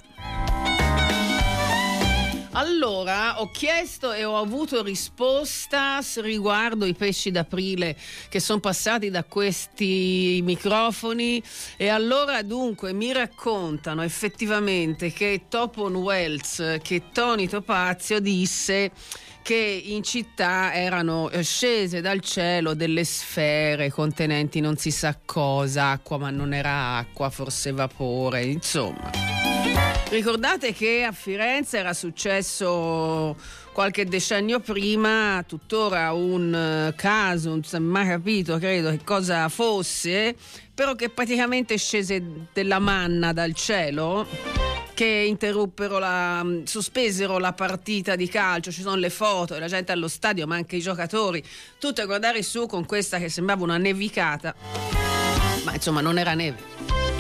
Allora, ho chiesto e ho avuto risposta riguardo i pesci d'aprile che sono passati da questi microfoni, e allora dunque mi raccontano effettivamente che Topon Wells, che Tony Topazio disse che in città erano scese dal cielo delle sfere contenenti non si sa cosa, acqua, ma non era acqua, forse vapore, insomma. Ricordate che a Firenze era successo qualche decennio prima, tuttora un caso, non si è mai capito, credo, che cosa fosse, però che praticamente scese della manna dal cielo, che sospesero la partita di calcio. Ci sono le foto e la gente allo stadio, ma anche i giocatori, tutti a guardare su con questa che sembrava una nevicata, ma insomma non era neve.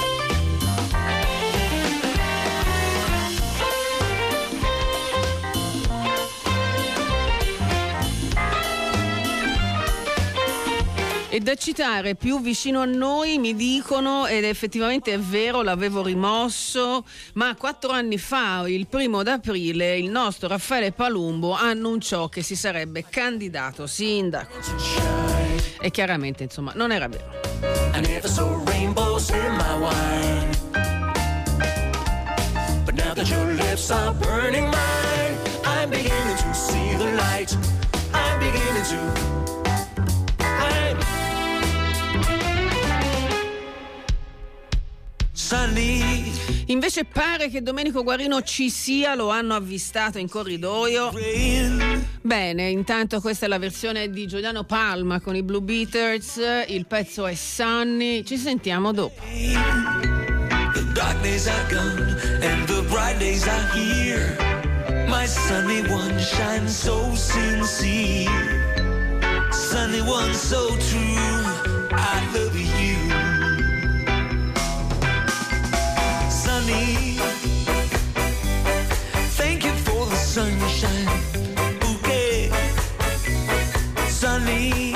E da citare più vicino a noi mi dicono, ed effettivamente è vero, l'avevo rimosso, ma 4 anni fa, il 1° d'aprile, il nostro Raffaele Palumbo annunciò che si sarebbe candidato sindaco. E chiaramente, insomma, non era vero. I never saw rainbows in my wine, but now that your lips are burning mine, I'm beginning to see the light. I'm beginning to. Invece pare che Domenico Guarino ci sia, lo hanno avvistato in corridoio. Bene, intanto questa è la versione di Giuliano Palma con i Blue Beaters, il pezzo è Sunny, ci sentiamo dopo. The dark days are gone and the bright days are here. My sunny one shines so sincere, sunny one so true, I love you. Sunny, thank you for the sunshine bouquet. Sunny,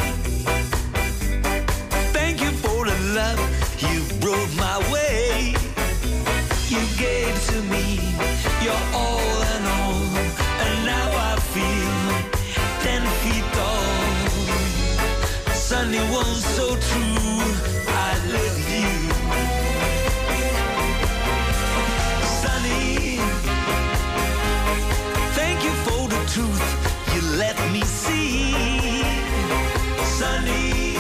thank you for the love you brought my way. You gave to me your all and all, and now I feel 10 feet tall. Sunny one so true, I love you. Truth you let me see, Sunny.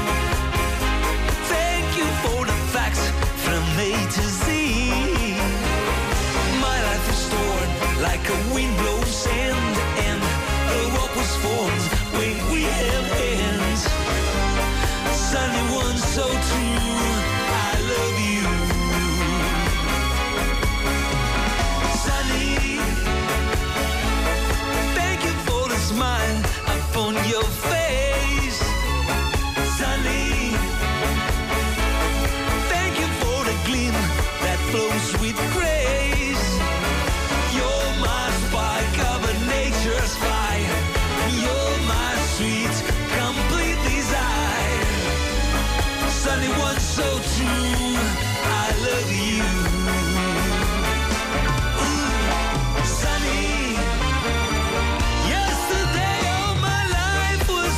Thank you for the facts from A to Z. My life is torn like a wind blows in, and a rock was formed when we held hands. Sunny one so true, I love you. Sunny, smile upon your face, Sunny. Thank you for the gleam that flows with grace. You're my spark of a nature's fire. You're my sweet, complete desire. Sunny one so true, I love you. Ooh, Sunny. Yesterday all my life was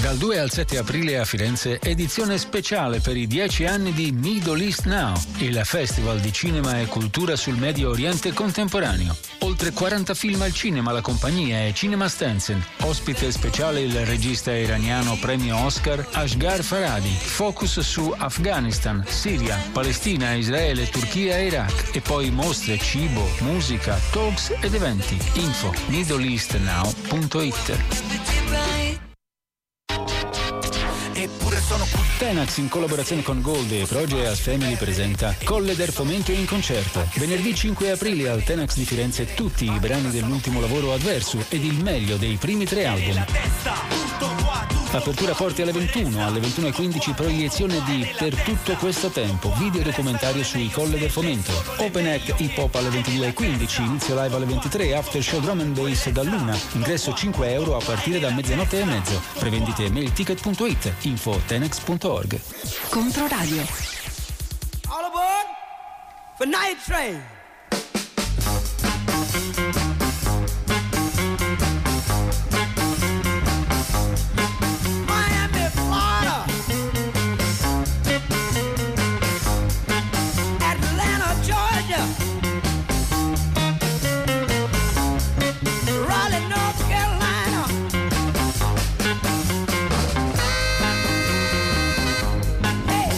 Dal 2 al 7 aprile a Firenze, edizione speciale per i 10 anni di Middle East Now, il festival di cinema e cultura sul Medio Oriente contemporaneo. Oltre 40 film al cinema, la compagnia è Cinema Stensen. Ospite speciale il regista iraniano premio Oscar Asghar Farhadi. Focus su Afghanistan, Siria, Palestina, Israele, Turchia e Iraq. E poi mostre, cibo, musica, talks ed eventi. Info middleeastnow.it. Eppure sono qui. Tenax in collaborazione con Gold e Progeas Family presenta Colle del Fomento in concerto. Venerdì 5 aprile al Tenax di Firenze tutti i brani dell'ultimo lavoro Adverso ed il meglio dei primi 3 album. Apertura porte alle 21, alle 21:15 proiezione di Per tutto questo tempo, video documentario sui Colle del Fomento. Open Act Hip Hop alle 22:15, inizio live alle 23, after show drum and bass dall'1, ingresso €5 a partire da 00:30. Prevendite mailticket.it, info tenex.org. Controradio. All aboard for Night Train. Miami, Florida. Atlanta, Georgia. Raleigh, North Carolina. Hey.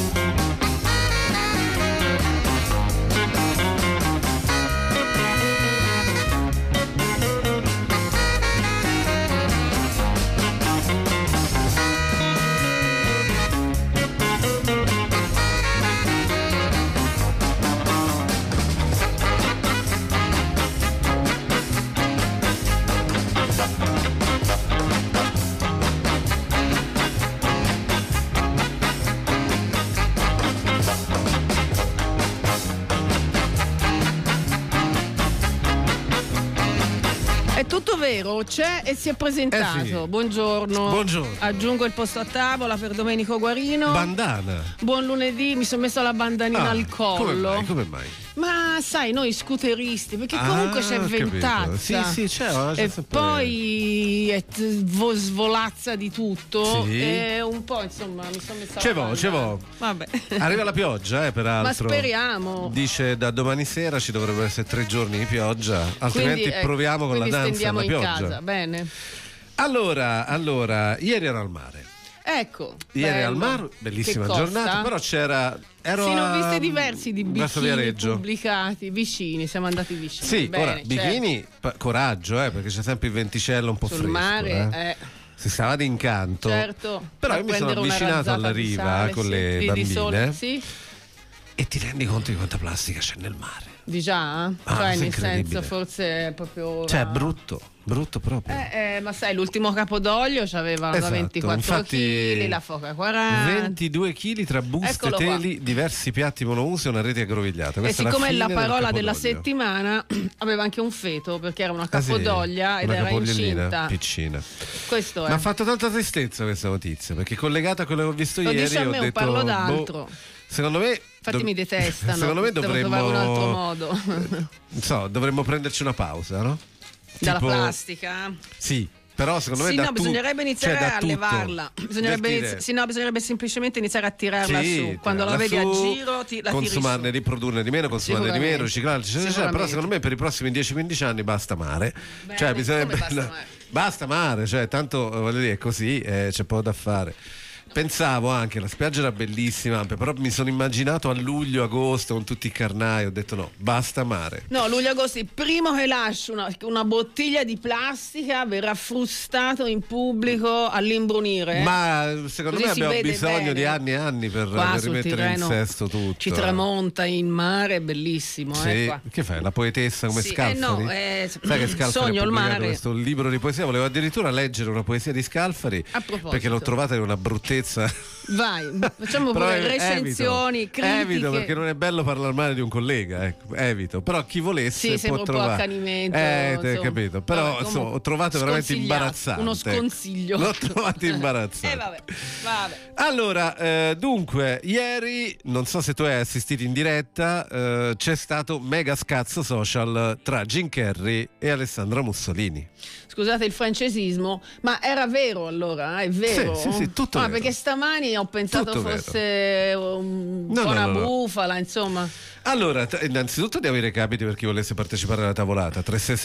È tutto vero, c'è e si è presentato. Sì. Buongiorno. Buongiorno. Aggiungo il posto a tavola per Domenico Guarino. Bandana. Buon lunedì, mi sono messo la bandanina al collo. Come mai? Ma sai, noi scooteristi, perché comunque c'è ho capito. ventazza. Sì, c'è. ho lasciato E sapere. poi svolazza di tutto. Sì. E un po', insomma, mi sono messa Ce la vo. Vabbè. Arriva la pioggia, peraltro. Ma speriamo. Dice da domani sera ci dovrebbero essere 3 giorni di pioggia, altrimenti Quindi, proviamo con la quindi danza stendiamo della in pioggia. casa, bene. Allora, ieri ero al mare. Ecco. Ieri bello. al mare, bellissima Che costa? giornata, però ero Sì, ne ho a viste diversi di verso Via bikini Reggio. pubblicati, vicini, siamo andati vicini. Sì, bene, ora bikini, coraggio, perché c'è sempre il venticello un po' sul fresco. mare, Si stava d'incanto. certo. Però a io mi sono prendere una avvicinato alla razzata di riva sale, con sì, le di bambine sole, sì. e ti rendi conto di quanta plastica c'è nel mare. Di già? Ah, Cioè, questo è nel senso, incredibile. forse è proprio. Cioè, brutto proprio. Ma sai, l'ultimo Capodoglio c'aveva da Esatto, 24 infatti, kg, la foca 40. 22 kg tra buste, Eccolo qua. teli, diversi piatti monouso e una rete aggrovigliata. E Questa è siccome fine la del parola della Capodoglio. settimana aveva anche un feto perché era una Ah, sì? capodoglia ed Una era capodoglina incinta. piccina. Questo è. Mi ha fatto tanta tristezza questa notizia, perché collegata a quello che ho visto Lo ieri dici a ho me, detto parlo d'altro. secondo me Infatti mi detestano. secondo me devo dovremmo trovare un altro modo. non so, dovremmo prenderci una pausa, no? Dalla Tipo- plastica? Sì, però secondo me Sì, da no, bisognerebbe iniziare cioè, da a tutto. levarla. Bisognerebbe semplicemente iniziare a tirarla Sì, su. Quando la tirarla vedi a su, giro, la tiri su. consumarne, riprodurne di meno, consumarne di meno, riciclarla, eccetera, eccetera. Però Sicuramente. secondo me per i prossimi 10-15 anni basta mare. Bene, Cioè bisognerebbe come basta mare? basta mare, cioè tanto voglio dire, è così, c'è poco da fare. Pensavo anche, la spiaggia era bellissima, però mi sono immaginato a luglio, agosto con tutti i carnai, ho detto no, basta mare. No, luglio-agosto, il primo che lascia una bottiglia di plastica verrà frustato in pubblico all'imbrunire. Ma secondo Così me si abbiamo vede bisogno bene. di anni e anni per Qua sul rimettere in Tirreno sesto tutto. ci tramonta in mare, è bellissimo. Sì. Qua. Che fai? La poetessa come Sì, Scalfari? no, Sai che Scalfari sogno ha il pubblicato mare. questo libro di poesia? Volevo addirittura leggere una poesia di Scalfari A proposito. perché l'ho trovata in una bruttezza volezza. Vai, facciamo Però pure recensioni, critiche. Evito, perché non è bello parlare male di un collega, ecco, evito. Però chi volesse sì, può trovare. Un po' accanimento. Hai capito. Però vabbè, insomma, ho trovato veramente imbarazzante. Uno sconsiglio. L'ho trovato imbarazzante. Vabbè. Allora, dunque, ieri, non so se tu hai assistito in diretta, c'è stato mega scazzo social tra Jim Carrey e Alessandra Mussolini. Scusate il francesismo, ma era vero allora? È vero? Sì, tutto vero. Perché stamani ho pensato tutto fosse una bufala, insomma. Allora, innanzitutto diamo i recapiti per chi volesse partecipare alla tavolata.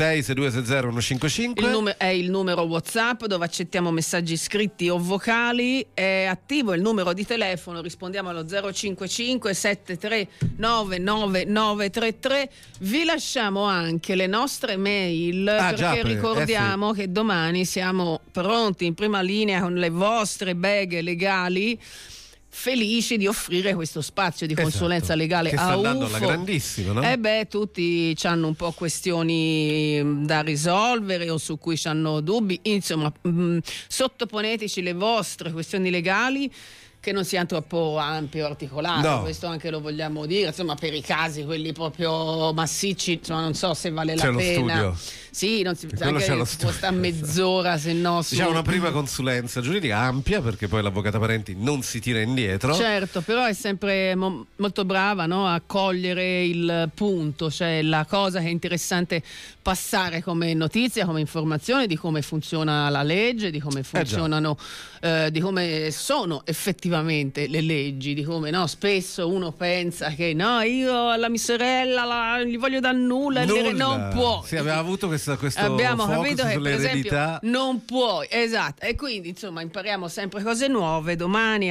366-6260-155 è il numero WhatsApp dove accettiamo messaggi scritti o vocali. È attivo il numero di telefono, rispondiamo allo 055 73 99933. Vi lasciamo anche le nostre mail perché ricordiamo che domani siamo pronti in prima linea con le vostre beghe legali, felici di offrire questo spazio di consulenza legale che sta a andando UFO. alla grandissima, no? Tutti hanno un po' questioni da risolvere o su cui hanno dubbi, insomma, sottoponeteci le vostre questioni legali, che non siano troppo ampie o articolate, questo anche lo vogliamo dire, insomma, per i casi quelli proprio massicci, insomma, non so se vale la pena. Lo studio. Sì, non si può stare mezz'ora, se no diciamo una prima consulenza giuridica ampia, perché poi l'avvocata Parenti non si tira indietro. Certo, però è sempre molto brava, no, a cogliere il punto, cioè la cosa che è interessante passare come notizia, come informazione di come funziona la legge, di come funzionano, di come sono effettivamente le leggi, di come spesso uno pensa che io alla mia sorella gli voglio dar nulla. Non può. Sì, aveva avuto questo abbiamo capito che per eredità. esempio non puoi, esatto, e quindi insomma impariamo sempre cose nuove. Domani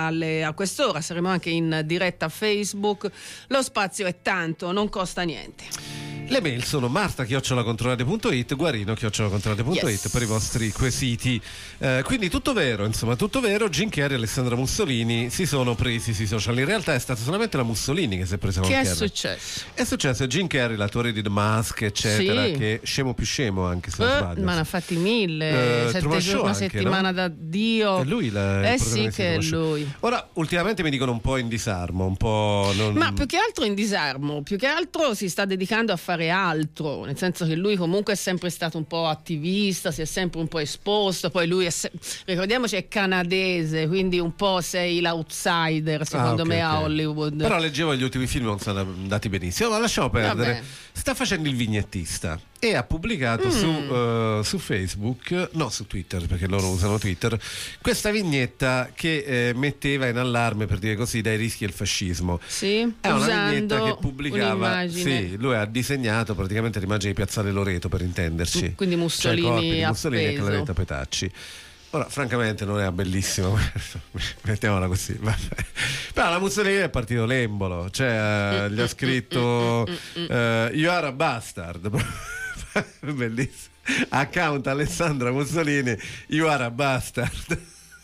a quest'ora saremo anche in diretta a Facebook. Lo spazio è tanto, non costa niente. Le mail sono marta@controradio.it, guarino@controradio.it per i vostri quesiti. Quindi tutto vero, insomma, tutto vero. Jim Carrey e Alessandra Mussolini si sono presi sui social. In realtà è stata solamente la Mussolini che si è presa con Carrey. Che è successo? È successo Jim Carrey, l'attore di The Mask, eccetera, che scemo più scemo anche, se non sbaglio. Ma ne ha fatti 1000, una settimana no? da Dio. È lui sì, che è lui. Ora, ultimamente mi dicono un po' in disarmo, un po'... Ma più che altro in disarmo, più che altro si sta dedicando a fare altro, nel senso che lui comunque è sempre stato un po' attivista, si è sempre un po' esposto, poi lui ricordiamoci è canadese, quindi un po' sei l'outsider secondo me a Hollywood. Però leggevo gli ultimi film non sono andati benissimo, ma lasciamo perdere. Vabbè. Sta facendo il vignettista e ha pubblicato su Facebook, no, su Twitter, perché loro usano Twitter, questa vignetta che metteva in allarme, per dire così, dai rischi del fascismo. Sì, è una vignetta che pubblicava, un'immagine. lui ha disegnato praticamente l'immagine di Piazzale Loreto, per intenderci, quindi Mussolini, cioè, di Mussolini appeso. e Claretta Petacci. Ora, francamente non è bellissimo, mettiamola così. Però la Mussolini è partito l'embolo, cioè gli ha scritto You are a bastard. Bellissimo. Account Alessandra Mussolini, You are a bastard.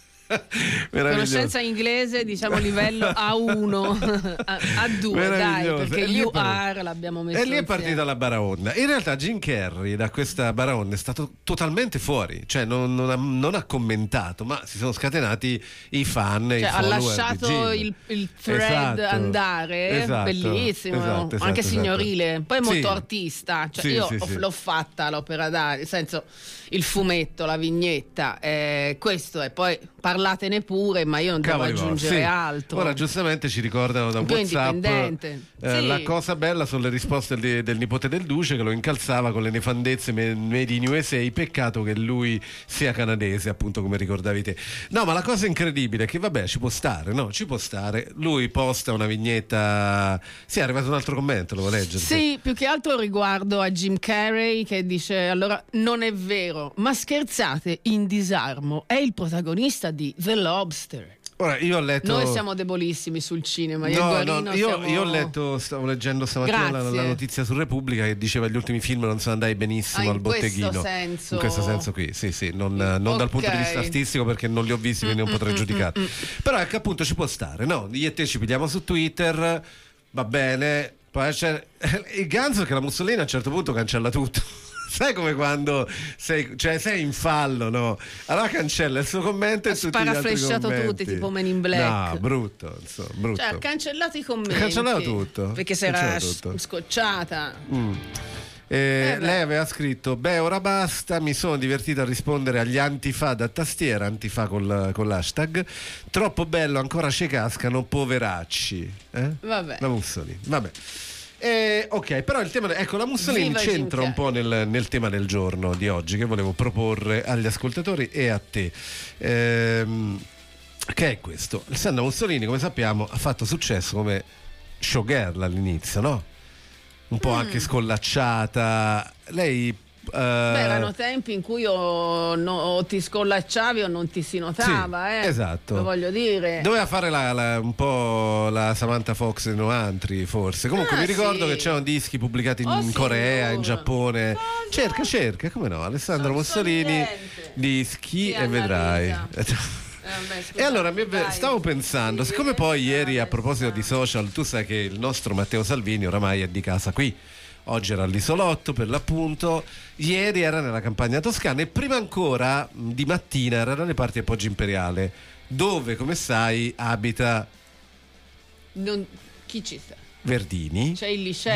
Conoscenza inglese, diciamo livello A1 A2, dai, perché you are l'abbiamo messo e lì è insieme. partita la baraonda. In realtà Jim Carrey da questa baraonda è stato totalmente fuori, cioè non ha commentato, ma si sono scatenati i fan, i ha follower lasciato di Jim. il thread andare, bellissimo, anche signorile, poi molto artista, cioè io l'ho fatta l'opera d'arte, nel senso il fumetto, la vignetta, questo è, poi parlatene pure, ma io non devo aggiungere altro. Ora giustamente ci ricordano da WhatsApp la cosa bella sono le risposte del nipote del Duce che lo incalzava con le nefandezze made in USA, peccato che lui sia canadese, appunto, come ricordavi te. No, ma la cosa incredibile è che vabbè, ci può stare, lui posta una vignetta, è arrivato un altro commento, lo vuoi leggere? Sì, più che altro riguardo a Jim Carrey che dice: allora non è vero, ma scherzate, in disarmo è il protagonista di The Lobster. Ora, io ho letto... Noi siamo debolissimi sul cinema. Io ho stavo leggendo stamattina la notizia su Repubblica che diceva che gli ultimi film non sono andati benissimo al botteghino. In questo senso qui, sì, non dal punto di vista artistico, perché non li ho visti, quindi non potrei giudicare. Però è che appunto ci può stare, no? Io e te ci pigliamo su Twitter, va bene. Poi c'è il ganzo che la Mussolini a un certo punto cancella tutto. Sai come quando sei in fallo, no? Allora cancella il suo commento e tutti gli altri sparaflesciato commenti. tutti, tipo Men in Black. No, brutto, insomma, brutto. Cioè, ha cancellato i commenti. Ha cancellato tutto. Perché si era scocciata. Lei aveva scritto: beh, ora basta, mi sono divertita a rispondere agli antifa da tastiera, antifa con l'hashtag. Troppo bello, ancora ci cascano, poveracci. Vabbè. La Mussolini, vabbè. Ok, però il tema, ecco, la Mussolini Viva c'entra un po' nel tema del giorno di oggi che volevo proporre agli ascoltatori e a te. Che è questo: Sandra Mussolini, come sappiamo, ha fatto successo come showgirl all'inizio, no? Un po' anche scollacciata. Lei erano tempi in cui o ti scollacciavi o non ti si notava, esatto. Lo voglio dire. Doveva fare un po' la Samantha Fox in Country, forse. Comunque mi ricordo che c'erano dischi pubblicati in Corea, in Giappone. Cerca, come no? Alessandro Mussolini, dischi e vedrai. E allora stavo pensando, siccome poi ieri, a proposito di social, tu sai che il nostro Matteo Salvini oramai è di casa qui, oggi era all'Isolotto per l'appunto, ieri era nella campagna toscana e prima ancora di mattina era dalle parti del Poggio Imperiale, dove, come sai, abita chi ci sta? Verdini, c'è il liceo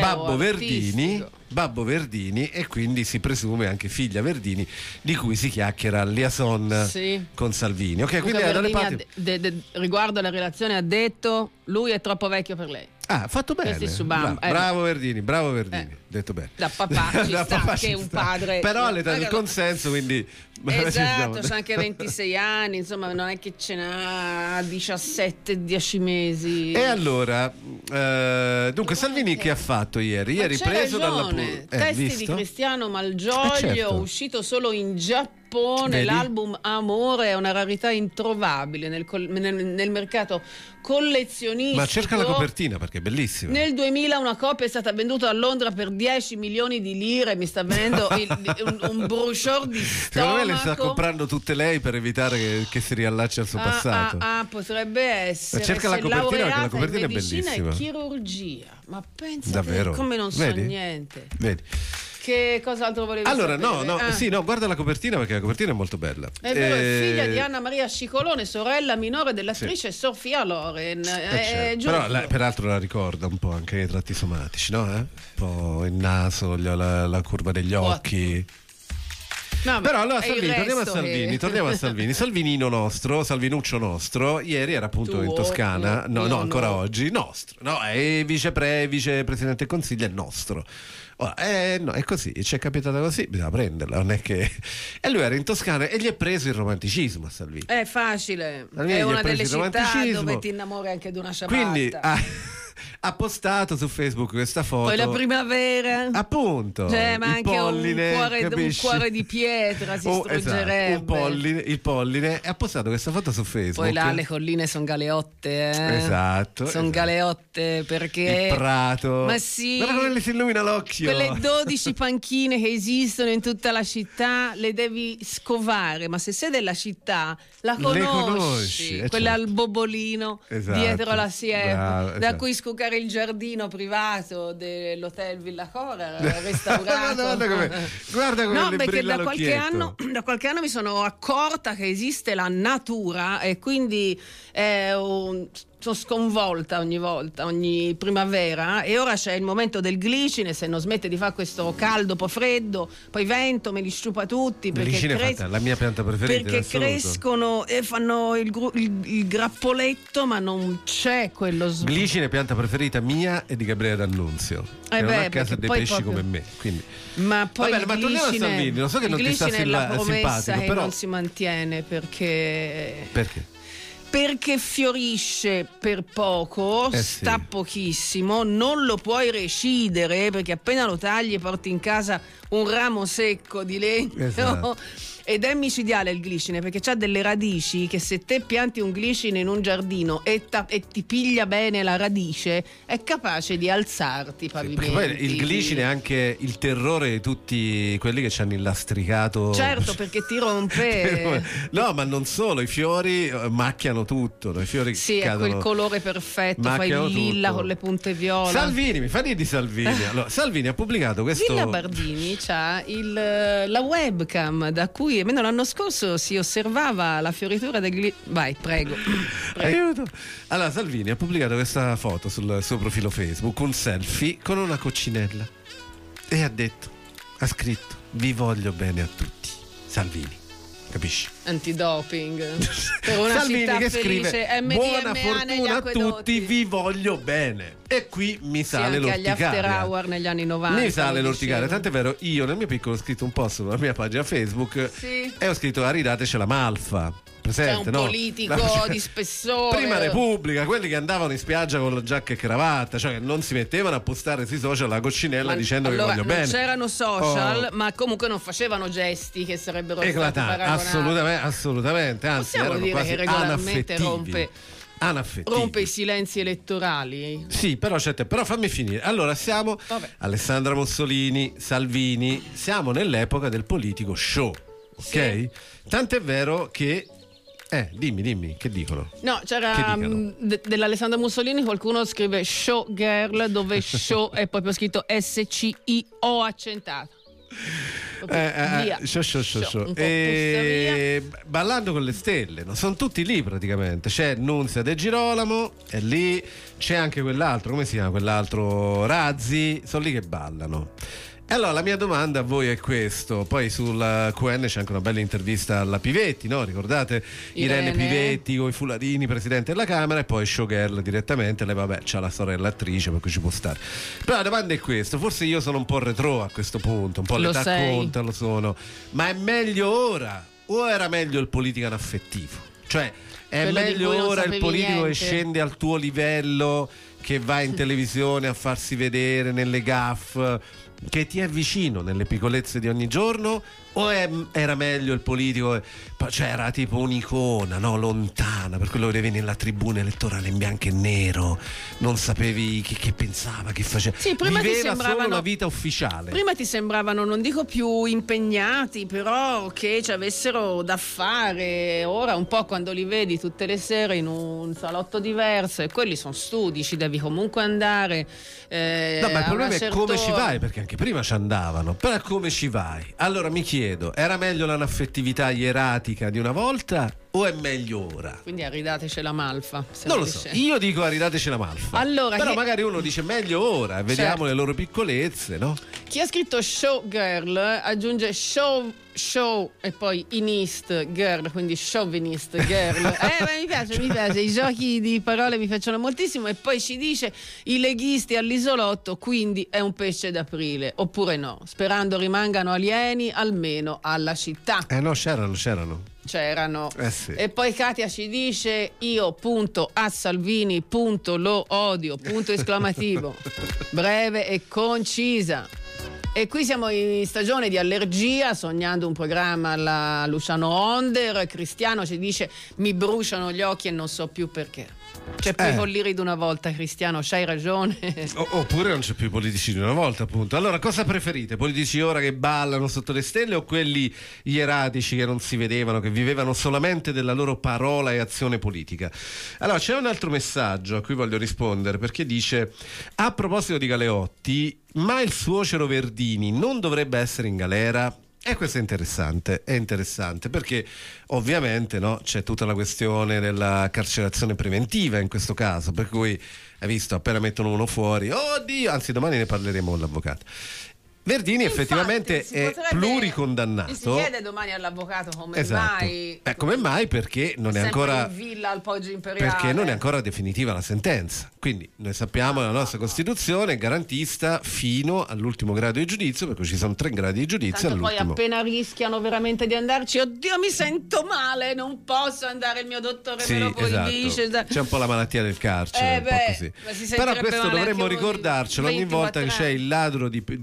Babbo Verdini, e quindi si presume anche figlia Verdini, di cui si chiacchiera liaison con Salvini. Ok, quindi dalle parti... riguardo alla relazione ha detto: lui è troppo vecchio per lei. Ah, fatto bene. Bravo Verdini, detto bene. Da papà ci sta, che è un padre. Però all'età del consenso, quindi esatto, c'ha anche 26 anni, insomma, non è che ce n'ha 17, 10 mesi. E allora, dunque, Salvini che ha fatto ieri? Ieri preso dalla testi di Cristiano Malgioglio, uscito solo in Giappone. Vedi? L'album Amore è una rarità introvabile nel mercato collezionistico. Ma cerca la copertina perché è bellissima. Nel 2000 una copia è stata venduta a Londra per 10 milioni di lire. Mi sta venendo un brochure di stomaco. Secondo me le sta comprando tutte lei per evitare che si riallacci al suo passato. Potrebbe essere. Ma cerca la copertina perché la copertina è bellissima. E chirurgia. Ma pensa davvero? Come non so niente. Vedi? Che cos'altro volevi sapere? Allora, no, guarda la copertina perché la copertina è molto bella. È vero, è figlia di Anna Maria Scicolone, sorella minore dell'attrice Sofia Loren. Però peraltro la ricorda un po' anche i tratti somatici, no? Un po' il naso, la curva degli occhi. No, però allora torniamo a Salvini. Salvinino nostro, Salvinuccio nostro, ieri era appunto in Toscana, ancora oggi, nostro, è vicepresidente del Consiglio, è nostro. Ora, no, è così, ci è capitata così, bisogna prenderla, non è che... E lui era in Toscana e gli è preso il romanticismo a Salvini. È facile, è una delle città dove ti innamori anche di una ciabatta. Quindi ha postato su Facebook questa foto. Poi la primavera, appunto, ma anche polline, un cuore di pietra si struggerebbe. Esatto, il polline, e ha postato questa foto su Facebook. Poi là le colline sono galeotte, esatto, sono galeotte perché il prato, ma sì, guarda come le si illumina l'occhio. Quelle 12 panchine che esistono in tutta la città le devi scovare, ma se sei della città la conosci, quella al Bobolino, dietro la Siepe, da cui scucare il giardino privato dell'hotel Villa Cora restaurato. Guarda come le perché brilla da qualche anno mi sono accorta che esiste la natura e quindi sono sconvolta ogni primavera, e ora c'è il momento del glicine, se non smette di fare questo caldo po' freddo, poi vento me li sciupa tutti perché la mia pianta preferita, perché crescono e fanno il grappoletto, ma non c'è quello glicine, pianta preferita mia e di Gabriele D'Annunzio, che non ha a casa dei pesci come me, quindi. Ma poi ma torniamo a Salvini, lo so che non ti sta simpatico, però non si mantiene perché fiorisce per poco, sta pochissimo, non lo puoi recidere perché appena lo tagli porti in casa un ramo secco di legno. Ed è micidiale il glicine perché c'ha delle radici che se te pianti un glicine in un giardino e ti piglia bene la radice, è capace di alzarti i pavimenti. Poi il glicine è anche il terrore di tutti quelli che ci hanno il lastricato. Certo, perché ti rompe. No, ma non solo, i fiori macchiano macchiano tutto, i fiori sì, cadono. È quel colore perfetto, fai il lilla tutto. con le punte viola. Salvini, mi fa dire di Salvini. Allora, Salvini ha pubblicato questo. Villa Bardini c'ha la webcam da cui almeno l'anno scorso si osservava la fioritura del Vai, prego. Aiuto. Allora, Salvini ha pubblicato questa foto sul suo profilo Facebook, un selfie con una coccinella. E ha scritto: vi voglio bene a tutti. Salvini. Capisci? Antidoping per una Salvini città che felice. scrive: buona fortuna a tutti, vi voglio bene. E qui mi sale anche agli after l'orticaria. hour negli anni 90 Mi sale l'orticaria. dicevo. Tant'è vero, io nel mio piccolo ho scritto un post sulla mia pagina Facebook, sì, e ho scritto: aridateci la malfa. Presente, c'è un no? politico di spessore. Prima Repubblica, quelli che andavano in spiaggia con la giacca e cravatta, cioè che non si mettevano a postare sui social la coccinella dicendo allora, che voglio non bene. c'erano social, ma comunque non facevano gesti che sarebbero stati paragonabili. Assolutamente, anzi possiamo erano dire quasi che regolarmente anaffettivi. rompe i silenzi elettorali. Sì, però fammi finire. Allora, siamo Alessandra Mussolini, Salvini, siamo nell'epoca del politico show, ok? Sì. Tant'è vero che dimmi, che dicono? No, c'era dell'Alessandra Mussolini qualcuno scrive show girl, dove show è proprio scritto SCIO accentato. Via. Show. Un po' via. Ballando con le stelle, no? Sono tutti lì praticamente. C'è Nunzia De Girolamo, è lì, c'è anche quell'altro, come si chiama quell'altro? Razzi, sono lì che ballano. E allora la mia domanda a voi è questo. Poi sul QN c'è anche una bella intervista alla Pivetti, no? Ricordate? Irene Pivetti con i fuladini, presidente della Camera, e poi showgirl direttamente. Lei c'ha la sorella attrice, per cui ci può stare. Però la domanda è questa: forse io sono un po' retro a questo punto, un po' l'età conta, lo sono. Ma è meglio ora o era meglio il politico anaffettivo? Cioè, è quello meglio ora il politico niente. che scende al tuo livello, che va in televisione a farsi vedere nelle gaffe, che ti è vicino nelle piccolezze di ogni giorno, o era meglio il politico, cioè era tipo un'icona, no? Lontana, per quello che vedevi nella tribuna elettorale in bianco e nero, non sapevi che pensava, che faceva, sì, prima viveva ti solo la vita ufficiale. Prima ti sembravano, non dico più impegnati, però che ci avessero da fare. Ora un po' quando li vedi tutte le sere in un salotto diverso, e quelli sono studi, ci devi comunque andare. No, ma il problema è come ci vai, perché anche prima ci andavano, però come ci vai? Allora mi chiedo, era meglio l'anaffettività ieratica di una volta o è meglio ora? Quindi aridateci la malfa. Non lo so, io dico aridateci la malfa. Allora, però magari uno dice meglio ora e vediamo le loro piccolezze, no? Chi ha scritto showgirl aggiunge show e poi inist girl, quindi chauvinist girl. Mi piace, i giochi di parole mi piacciono moltissimo. E poi ci dice i leghisti all'isolotto, quindi è un pesce d'aprile, oppure no, sperando rimangano alieni almeno alla città. No, c'erano. Sì. E poi Katia ci dice io punto a Salvini punto lo odio punto esclamativo breve e concisa. E qui siamo in stagione di allergia, sognando un programma alla Luciano Onder. Cristiano ci dice mi bruciano gli occhi e non so più perché. C'è più Colliri di una volta, Cristiano, c'hai ragione. Oppure non c'è più politici di una volta, appunto. Allora, cosa preferite? Politici ora che ballano sotto le stelle o quelli ieratici che non si vedevano, che vivevano solamente della loro parola e azione politica? Allora, c'è un altro messaggio a cui voglio rispondere, perché dice: a proposito di Galeotti, ma il suocero Verdini non dovrebbe essere in galera? E questo è interessante perché ovviamente, no, c'è tutta la questione della carcerazione preventiva in questo caso, per cui hai visto, appena mettono uno fuori, oddio, anzi domani ne parleremo con l'avvocato. Verdini effettivamente è pluricondannato. Si chiede domani all'avvocato come mai. Come mai? Perché non è ancora in villa al Poggio Imperiale. Perché non è ancora definitiva la sentenza. Quindi noi sappiamo che la nostra Costituzione è garantista fino all'ultimo grado di giudizio, perché ci sono 3 gradi di giudizio. Tanto all'ultimo. Poi appena rischiano veramente di andarci, oddio mi sento male, non posso andare, il mio dottore me lo proibisce. Esatto. C'è un po' la malattia del carcere, un po' così. Però questo dovremmo ricordarcelo ogni volta che c'è il ladro di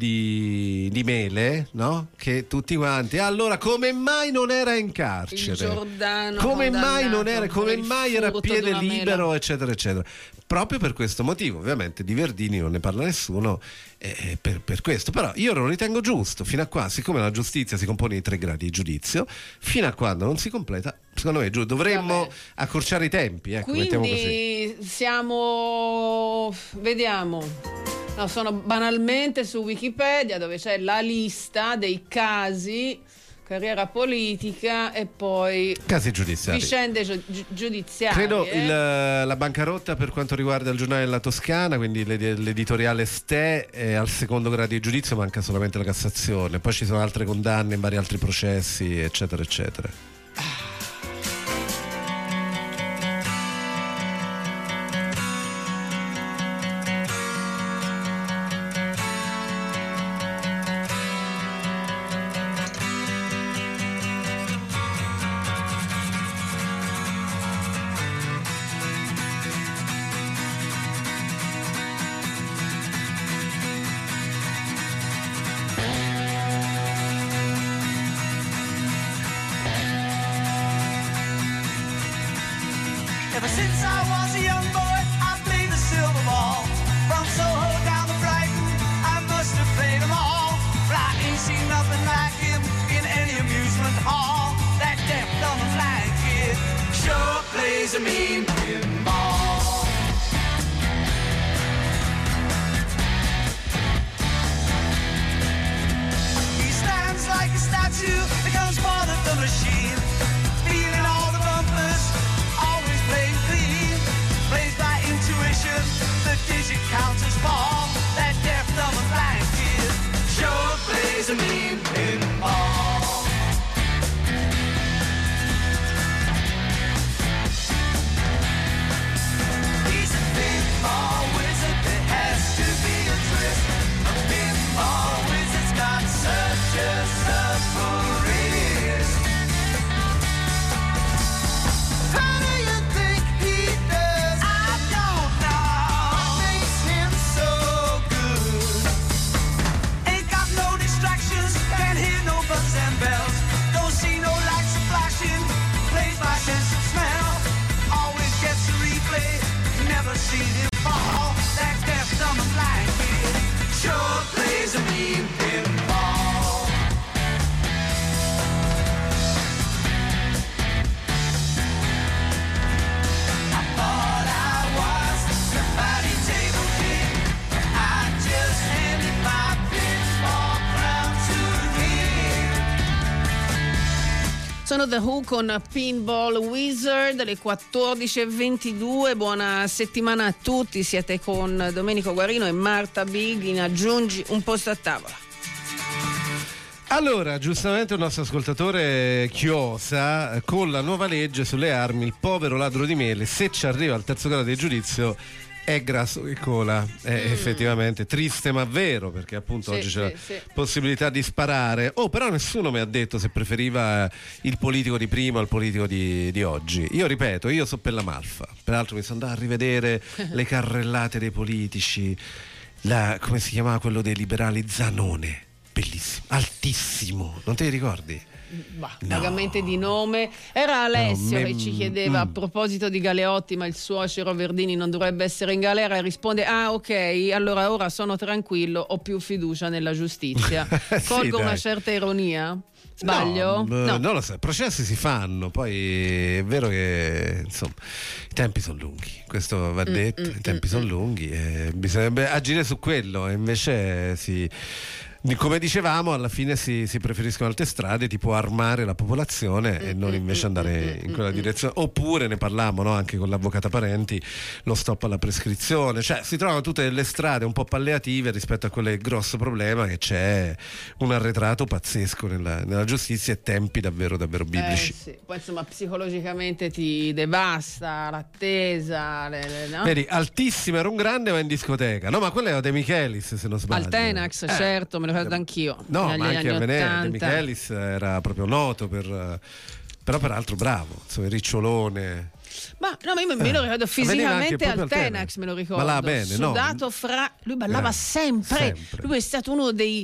di Mele, no? Che tutti quanti, allora come mai non era in carcere? Il Giordano come mai non era, condannato come per il mai era a furto piede di una libero, mela. eccetera eccetera. Proprio per questo motivo, ovviamente di Verdini non ne parla nessuno, per questo. Però io lo ritengo giusto, fino a qua, siccome la giustizia si compone di 3 gradi di giudizio, fino a quando non si completa, secondo me dovremmo accorciare i tempi, ecco, mettiamo così. Quindi vediamo. No, sono banalmente su Wikipedia, dove c'è la lista dei casi, carriera politica e poi Casi giudiziari. vicende giudiziarie. Credo la bancarotta per quanto riguarda il giornale della Toscana, quindi l'editoriale Ste, è al secondo grado di giudizio, manca solamente la Cassazione. Poi ci sono altre condanne in vari altri processi, eccetera eccetera. Ever since I was a young boy, I played the silver ball. From Soho down to Brighton, I must have played them all. But I ain't seen nothing like him in any amusement hall. That deaf, dumb, and blind kid sure plays a mean pinball. He stands like a statue, becomes part of the machine, feeling all the bumpers, always playing clean, plays by intuition, the digit counters fall. That deaf, dumb, and blind kid sure plays a mean pinball. He's a pinball wizard, there has to be a twist. A pinball wizard's got such a supple wrist. How do you think he does? I don't know. What makes him so good? Ain't got no distractions, can't hear no buzzes and bells. Don't see no lights flashing, plays by sense of smell. Always gets a replay, never seen him fall. That deaf, dumb, and blind kid sure plays a mean pinball. I thought I was the party table king. I just handed my pinball crown to him. Sono The Who con Pinball Wizard, alle 14:22. Buona settimana a tutti, siete con Domenico Guarino e Marta Big in Aggiungi un posto a tavola. Allora, giustamente un nostro ascoltatore chiosa, con la nuova legge sulle armi, il povero ladro di mele, se ci arriva al terzo grado di giudizio, è grasso che cola. Effettivamente triste ma vero, perché appunto Sì, oggi c'è sì, la sì. possibilità di sparare. Però nessuno mi ha detto se preferiva il politico di prima o il politico di oggi. Io ripeto, io so per la Malfa, peraltro mi sono andato a rivedere le carrellate dei politici, come si chiamava quello dei liberali, Zanone, bellissimo, altissimo, non te li ricordi? Vagamente di nome. Era Alessio No, che ci chiedeva a proposito di Galeotti, ma il suocero Verdini non dovrebbe essere in galera, e risponde: ah, ok, allora ora sono tranquillo, ho più fiducia nella giustizia. Sì, Colgo una dai. certa ironia? Sbaglio? No, non lo so, i processi si fanno, poi è vero che insomma i tempi sono lunghi, questo va detto, i tempi sono lunghi e bisognerebbe agire su quello, e invece come dicevamo, alla fine si preferiscono altre strade, tipo armare la popolazione e non invece andare in quella direzione. Oppure ne parlavamo, no, anche con l'avvocata Parenti, lo stop alla prescrizione. Cioè si trovano tutte delle strade un po' palliative rispetto a quel grosso problema che c'è un arretrato pazzesco nella giustizia e tempi davvero davvero biblici. Sì. Poi insomma psicologicamente ti devasta l'attesa, no? Vedi, altissimo, era un grande, ma in discoteca. No, ma quello era De Michelis, se non sbaglio. Al Tenax, certo, me lo ricordo anch'io. No, negli ma anche anni a Venere 80. De Michelis era proprio noto per Però peraltro bravo, insomma, ricciolone. Ma no, ma io me lo ricordo fisicamente al Tenax, me lo ricordo. Ballava bene, sudato no? Lui ballava sempre. Lui è stato uno dei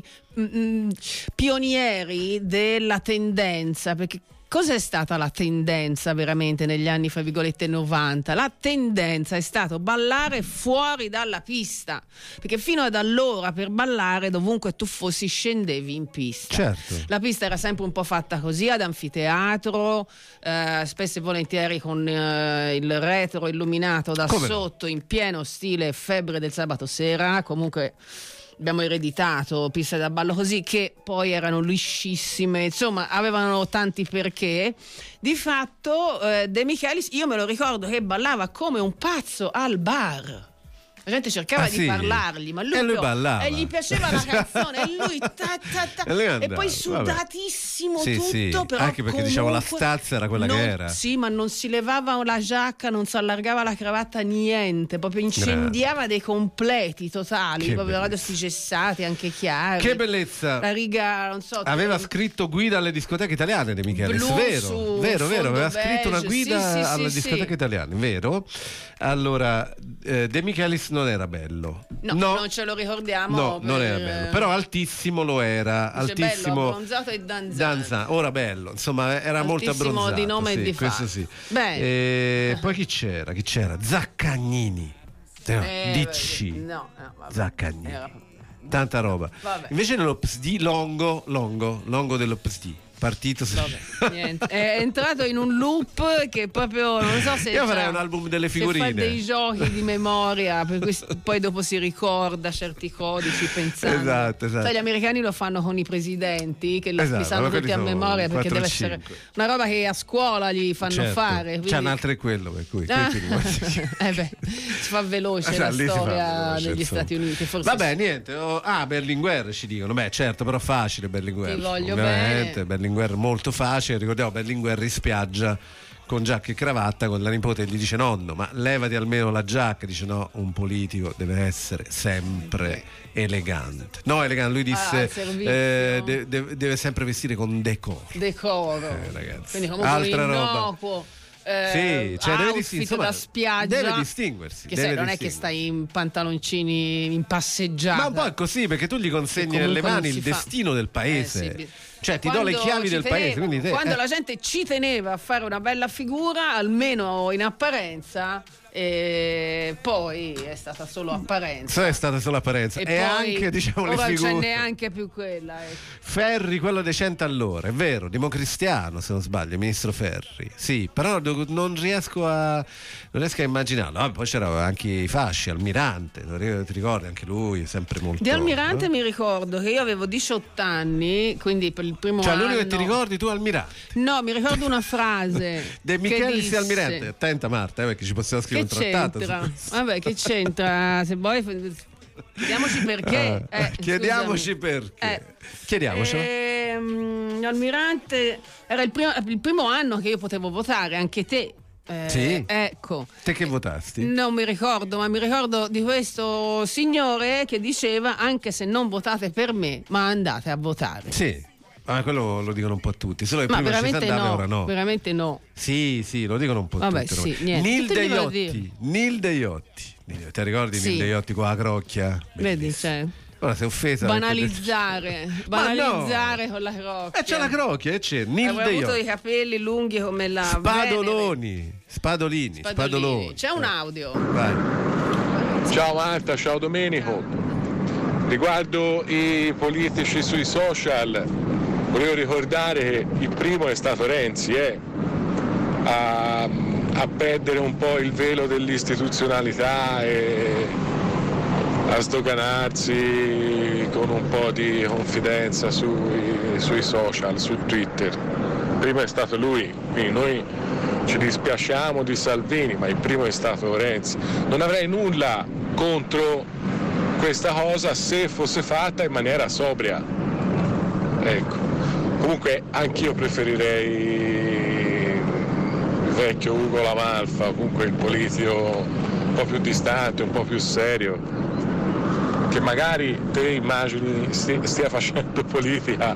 pionieri della tendenza, perché cos'è stata la tendenza veramente negli anni fra virgolette 90? La tendenza è stato ballare fuori dalla pista, perché fino ad allora per ballare dovunque tu fossi scendevi in pista. Certo. La pista era sempre un po' fatta così, ad anfiteatro, spesso e volentieri con il retro illuminato da sotto, in pieno stile febbre del sabato sera. Comunque abbiamo ereditato piste da ballo così, che poi erano liscissime, insomma avevano tanti perché. Di fatto De Michelis, io me lo ricordo che ballava come un pazzo al bar. La gente cercava di parlargli, ma lui ballava. E gli piaceva la canzone e lui e poi sudatissimo tutto, però anche perché diciamo la stazza era quella che era. Sì, ma non si levava la giacca, non si allargava la cravatta, niente, proprio incendiava dei completi totali, proprio sti gessati anche chiari. Che bellezza! La riga, non so. Aveva scritto guida alle discoteche italiane De Michelis, vero, aveva scritto una guida alle discoteche italiane, vero? Allora, De Michelis non era bello. No, non ce lo ricordiamo. No, non era bello. Però altissimo lo era. Altissimo. Bello, abbronzato e danzante. Ora bello. Insomma, era molto abbronzato. Di nome e di fatto. Questo sì. Poi chi c'era? Zaccagnini. DC. No, Zaccagnini. Tanta roba. Vabbè. Invece nello PSD Longo dello PSD. Partito niente. È entrato in un loop che proprio non so se io farei un album delle figurine, fa dei giochi di memoria per cui poi dopo si ricorda certi codici pensando. Esatto. Sai, gli americani lo fanno con i presidenti che li sanno tutti a memoria, perché deve essere una roba che a scuola gli fanno fare, quindi... c'è un altro è quello per cui si fa veloce la storia negli Stati Uniti, forse. Vabbè, niente. Berlinguer ci dicono. Beh, certo, però facile Berlinguer. Ti voglio ovviamente, bene. Berlinguer molto facile. Ricordiamo Berlinguer in spiaggia con giacca e cravatta con la nipote e gli dice: nonno, ma levati almeno la giacca. Dice: no, un politico deve essere sempre elegante. No, elegante, lui disse deve sempre vestire con decoro. Ragazzi, quindi comunque altra innocuo, roba. Sì, cioè outfit da spiaggia, deve distinguersi. Non è che stai in pantaloncini in passeggiata, ma un po' è così, perché tu gli consegni nelle mani il destino del paese. Cioè ti do le chiavi del paese. Quindi quando la gente ci teneva a fare una bella figura, almeno in apparenza, e poi è stata solo apparenza. E poi, anche, diciamo, ora le figure. non c'è neanche più quella. Ferri, quello dei 100 all'ora, è vero, democristiano se non sbaglio, il ministro Ferri. Sì, però non riesco a immaginarlo. Poi c'erano anche i fasci, Almirante, ti ricordi anche lui, sempre molto. Di Almirante mi ricordo che io avevo 18 anni, quindi per il primo anno. L'unico che ti ricordi tu Almirante? No, mi ricordo una frase. De Michelis e Almirante. Attenta Marta, perché ci possiamo scrivere un trattato. Vabbè, che c'entra? Se vuoi chiediamoci perché. Chiediamoci perché. Chiediamocelo. Almirante era il primo anno che io potevo votare, anche te. Sì. Ecco. Te che votasti? Non mi ricordo, ma mi ricordo di questo signore che diceva: anche se non votate per me, ma andate a votare. Sì. Quello lo dicono un po' tutti. Solo che ma prima veramente ci si andava, ora no. Veramente no. Sì, lo dicono un po' tutti. Sì, niente. Nil Deiotti. Ti ricordi Nil Deiotti con la crocchia? Vedi, c'è. Ora sei offesa. Banalizzare con la crocchia. C'è la crocchia, e c'è Nil Deiotti. Avrei avuto i capelli lunghi come la Spadolini. C'è un audio. Vai. Ciao Marta, ciao Domenico. Riguardo i politici sui social, volevo ricordare che il primo è stato Renzi, a perdere un po' il velo dell'istituzionalità e a sdoganarsi con un po' di confidenza sui social, su Twitter. Primo è stato lui, quindi noi ci dispiacciamo di Salvini, ma il primo è stato Renzi. Non avrei nulla contro questa cosa se fosse fatta in maniera sobria. Ecco. Comunque anch'io preferirei il vecchio Ugo La Malfa, comunque il politico un po' più distante, un po' più serio, che magari te immagini stia facendo politica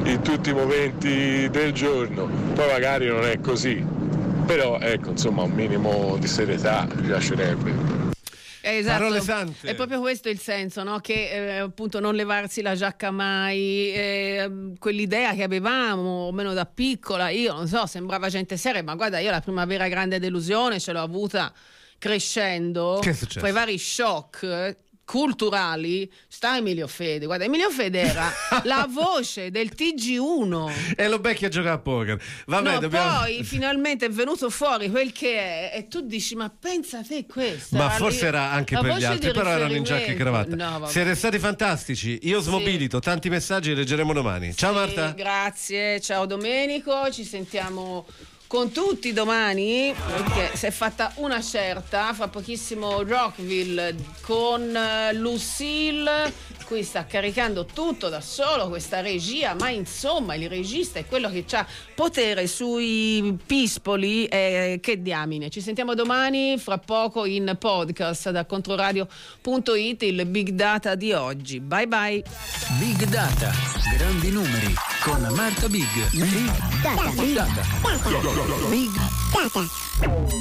in tutti i momenti del giorno, poi magari non è così, però ecco, insomma, un minimo di serietà mi piacerebbe. Esatto, parole sante. è proprio questo il senso, no? Che appunto non levarsi la giacca mai, quell'idea che avevamo, o meno da piccola, io non so, sembrava gente seria, ma guarda, io la prima vera grande delusione ce l'ho avuta crescendo, Che è successo? fra i vari shock culturali, sta Emilio Fede. Guarda, Emilio Fede era la voce del TG1 e lo becchi a giocare a poker. Vabbè, poi finalmente è venuto fuori quel che è e tu dici, ma pensa a te questa, ma forse era anche per gli altri, però erano in giacca e cravatta. No, siete stati fantastici, io smobilito, tanti messaggi li leggeremo domani. Ciao Marta. Grazie, ciao Domenico, ci sentiamo con tutti domani, perché si è fatta una certa, fra pochissimo Rockville con Lucille. Qui sta caricando tutto da solo questa regia, ma insomma il regista è quello che ha potere sui pispoli, che diamine. Ci sentiamo domani, fra poco in podcast da controradio.it, il Big Data di oggi. Bye bye. Big Data, grandi numeri con Marta Big. Big Data. Big Data.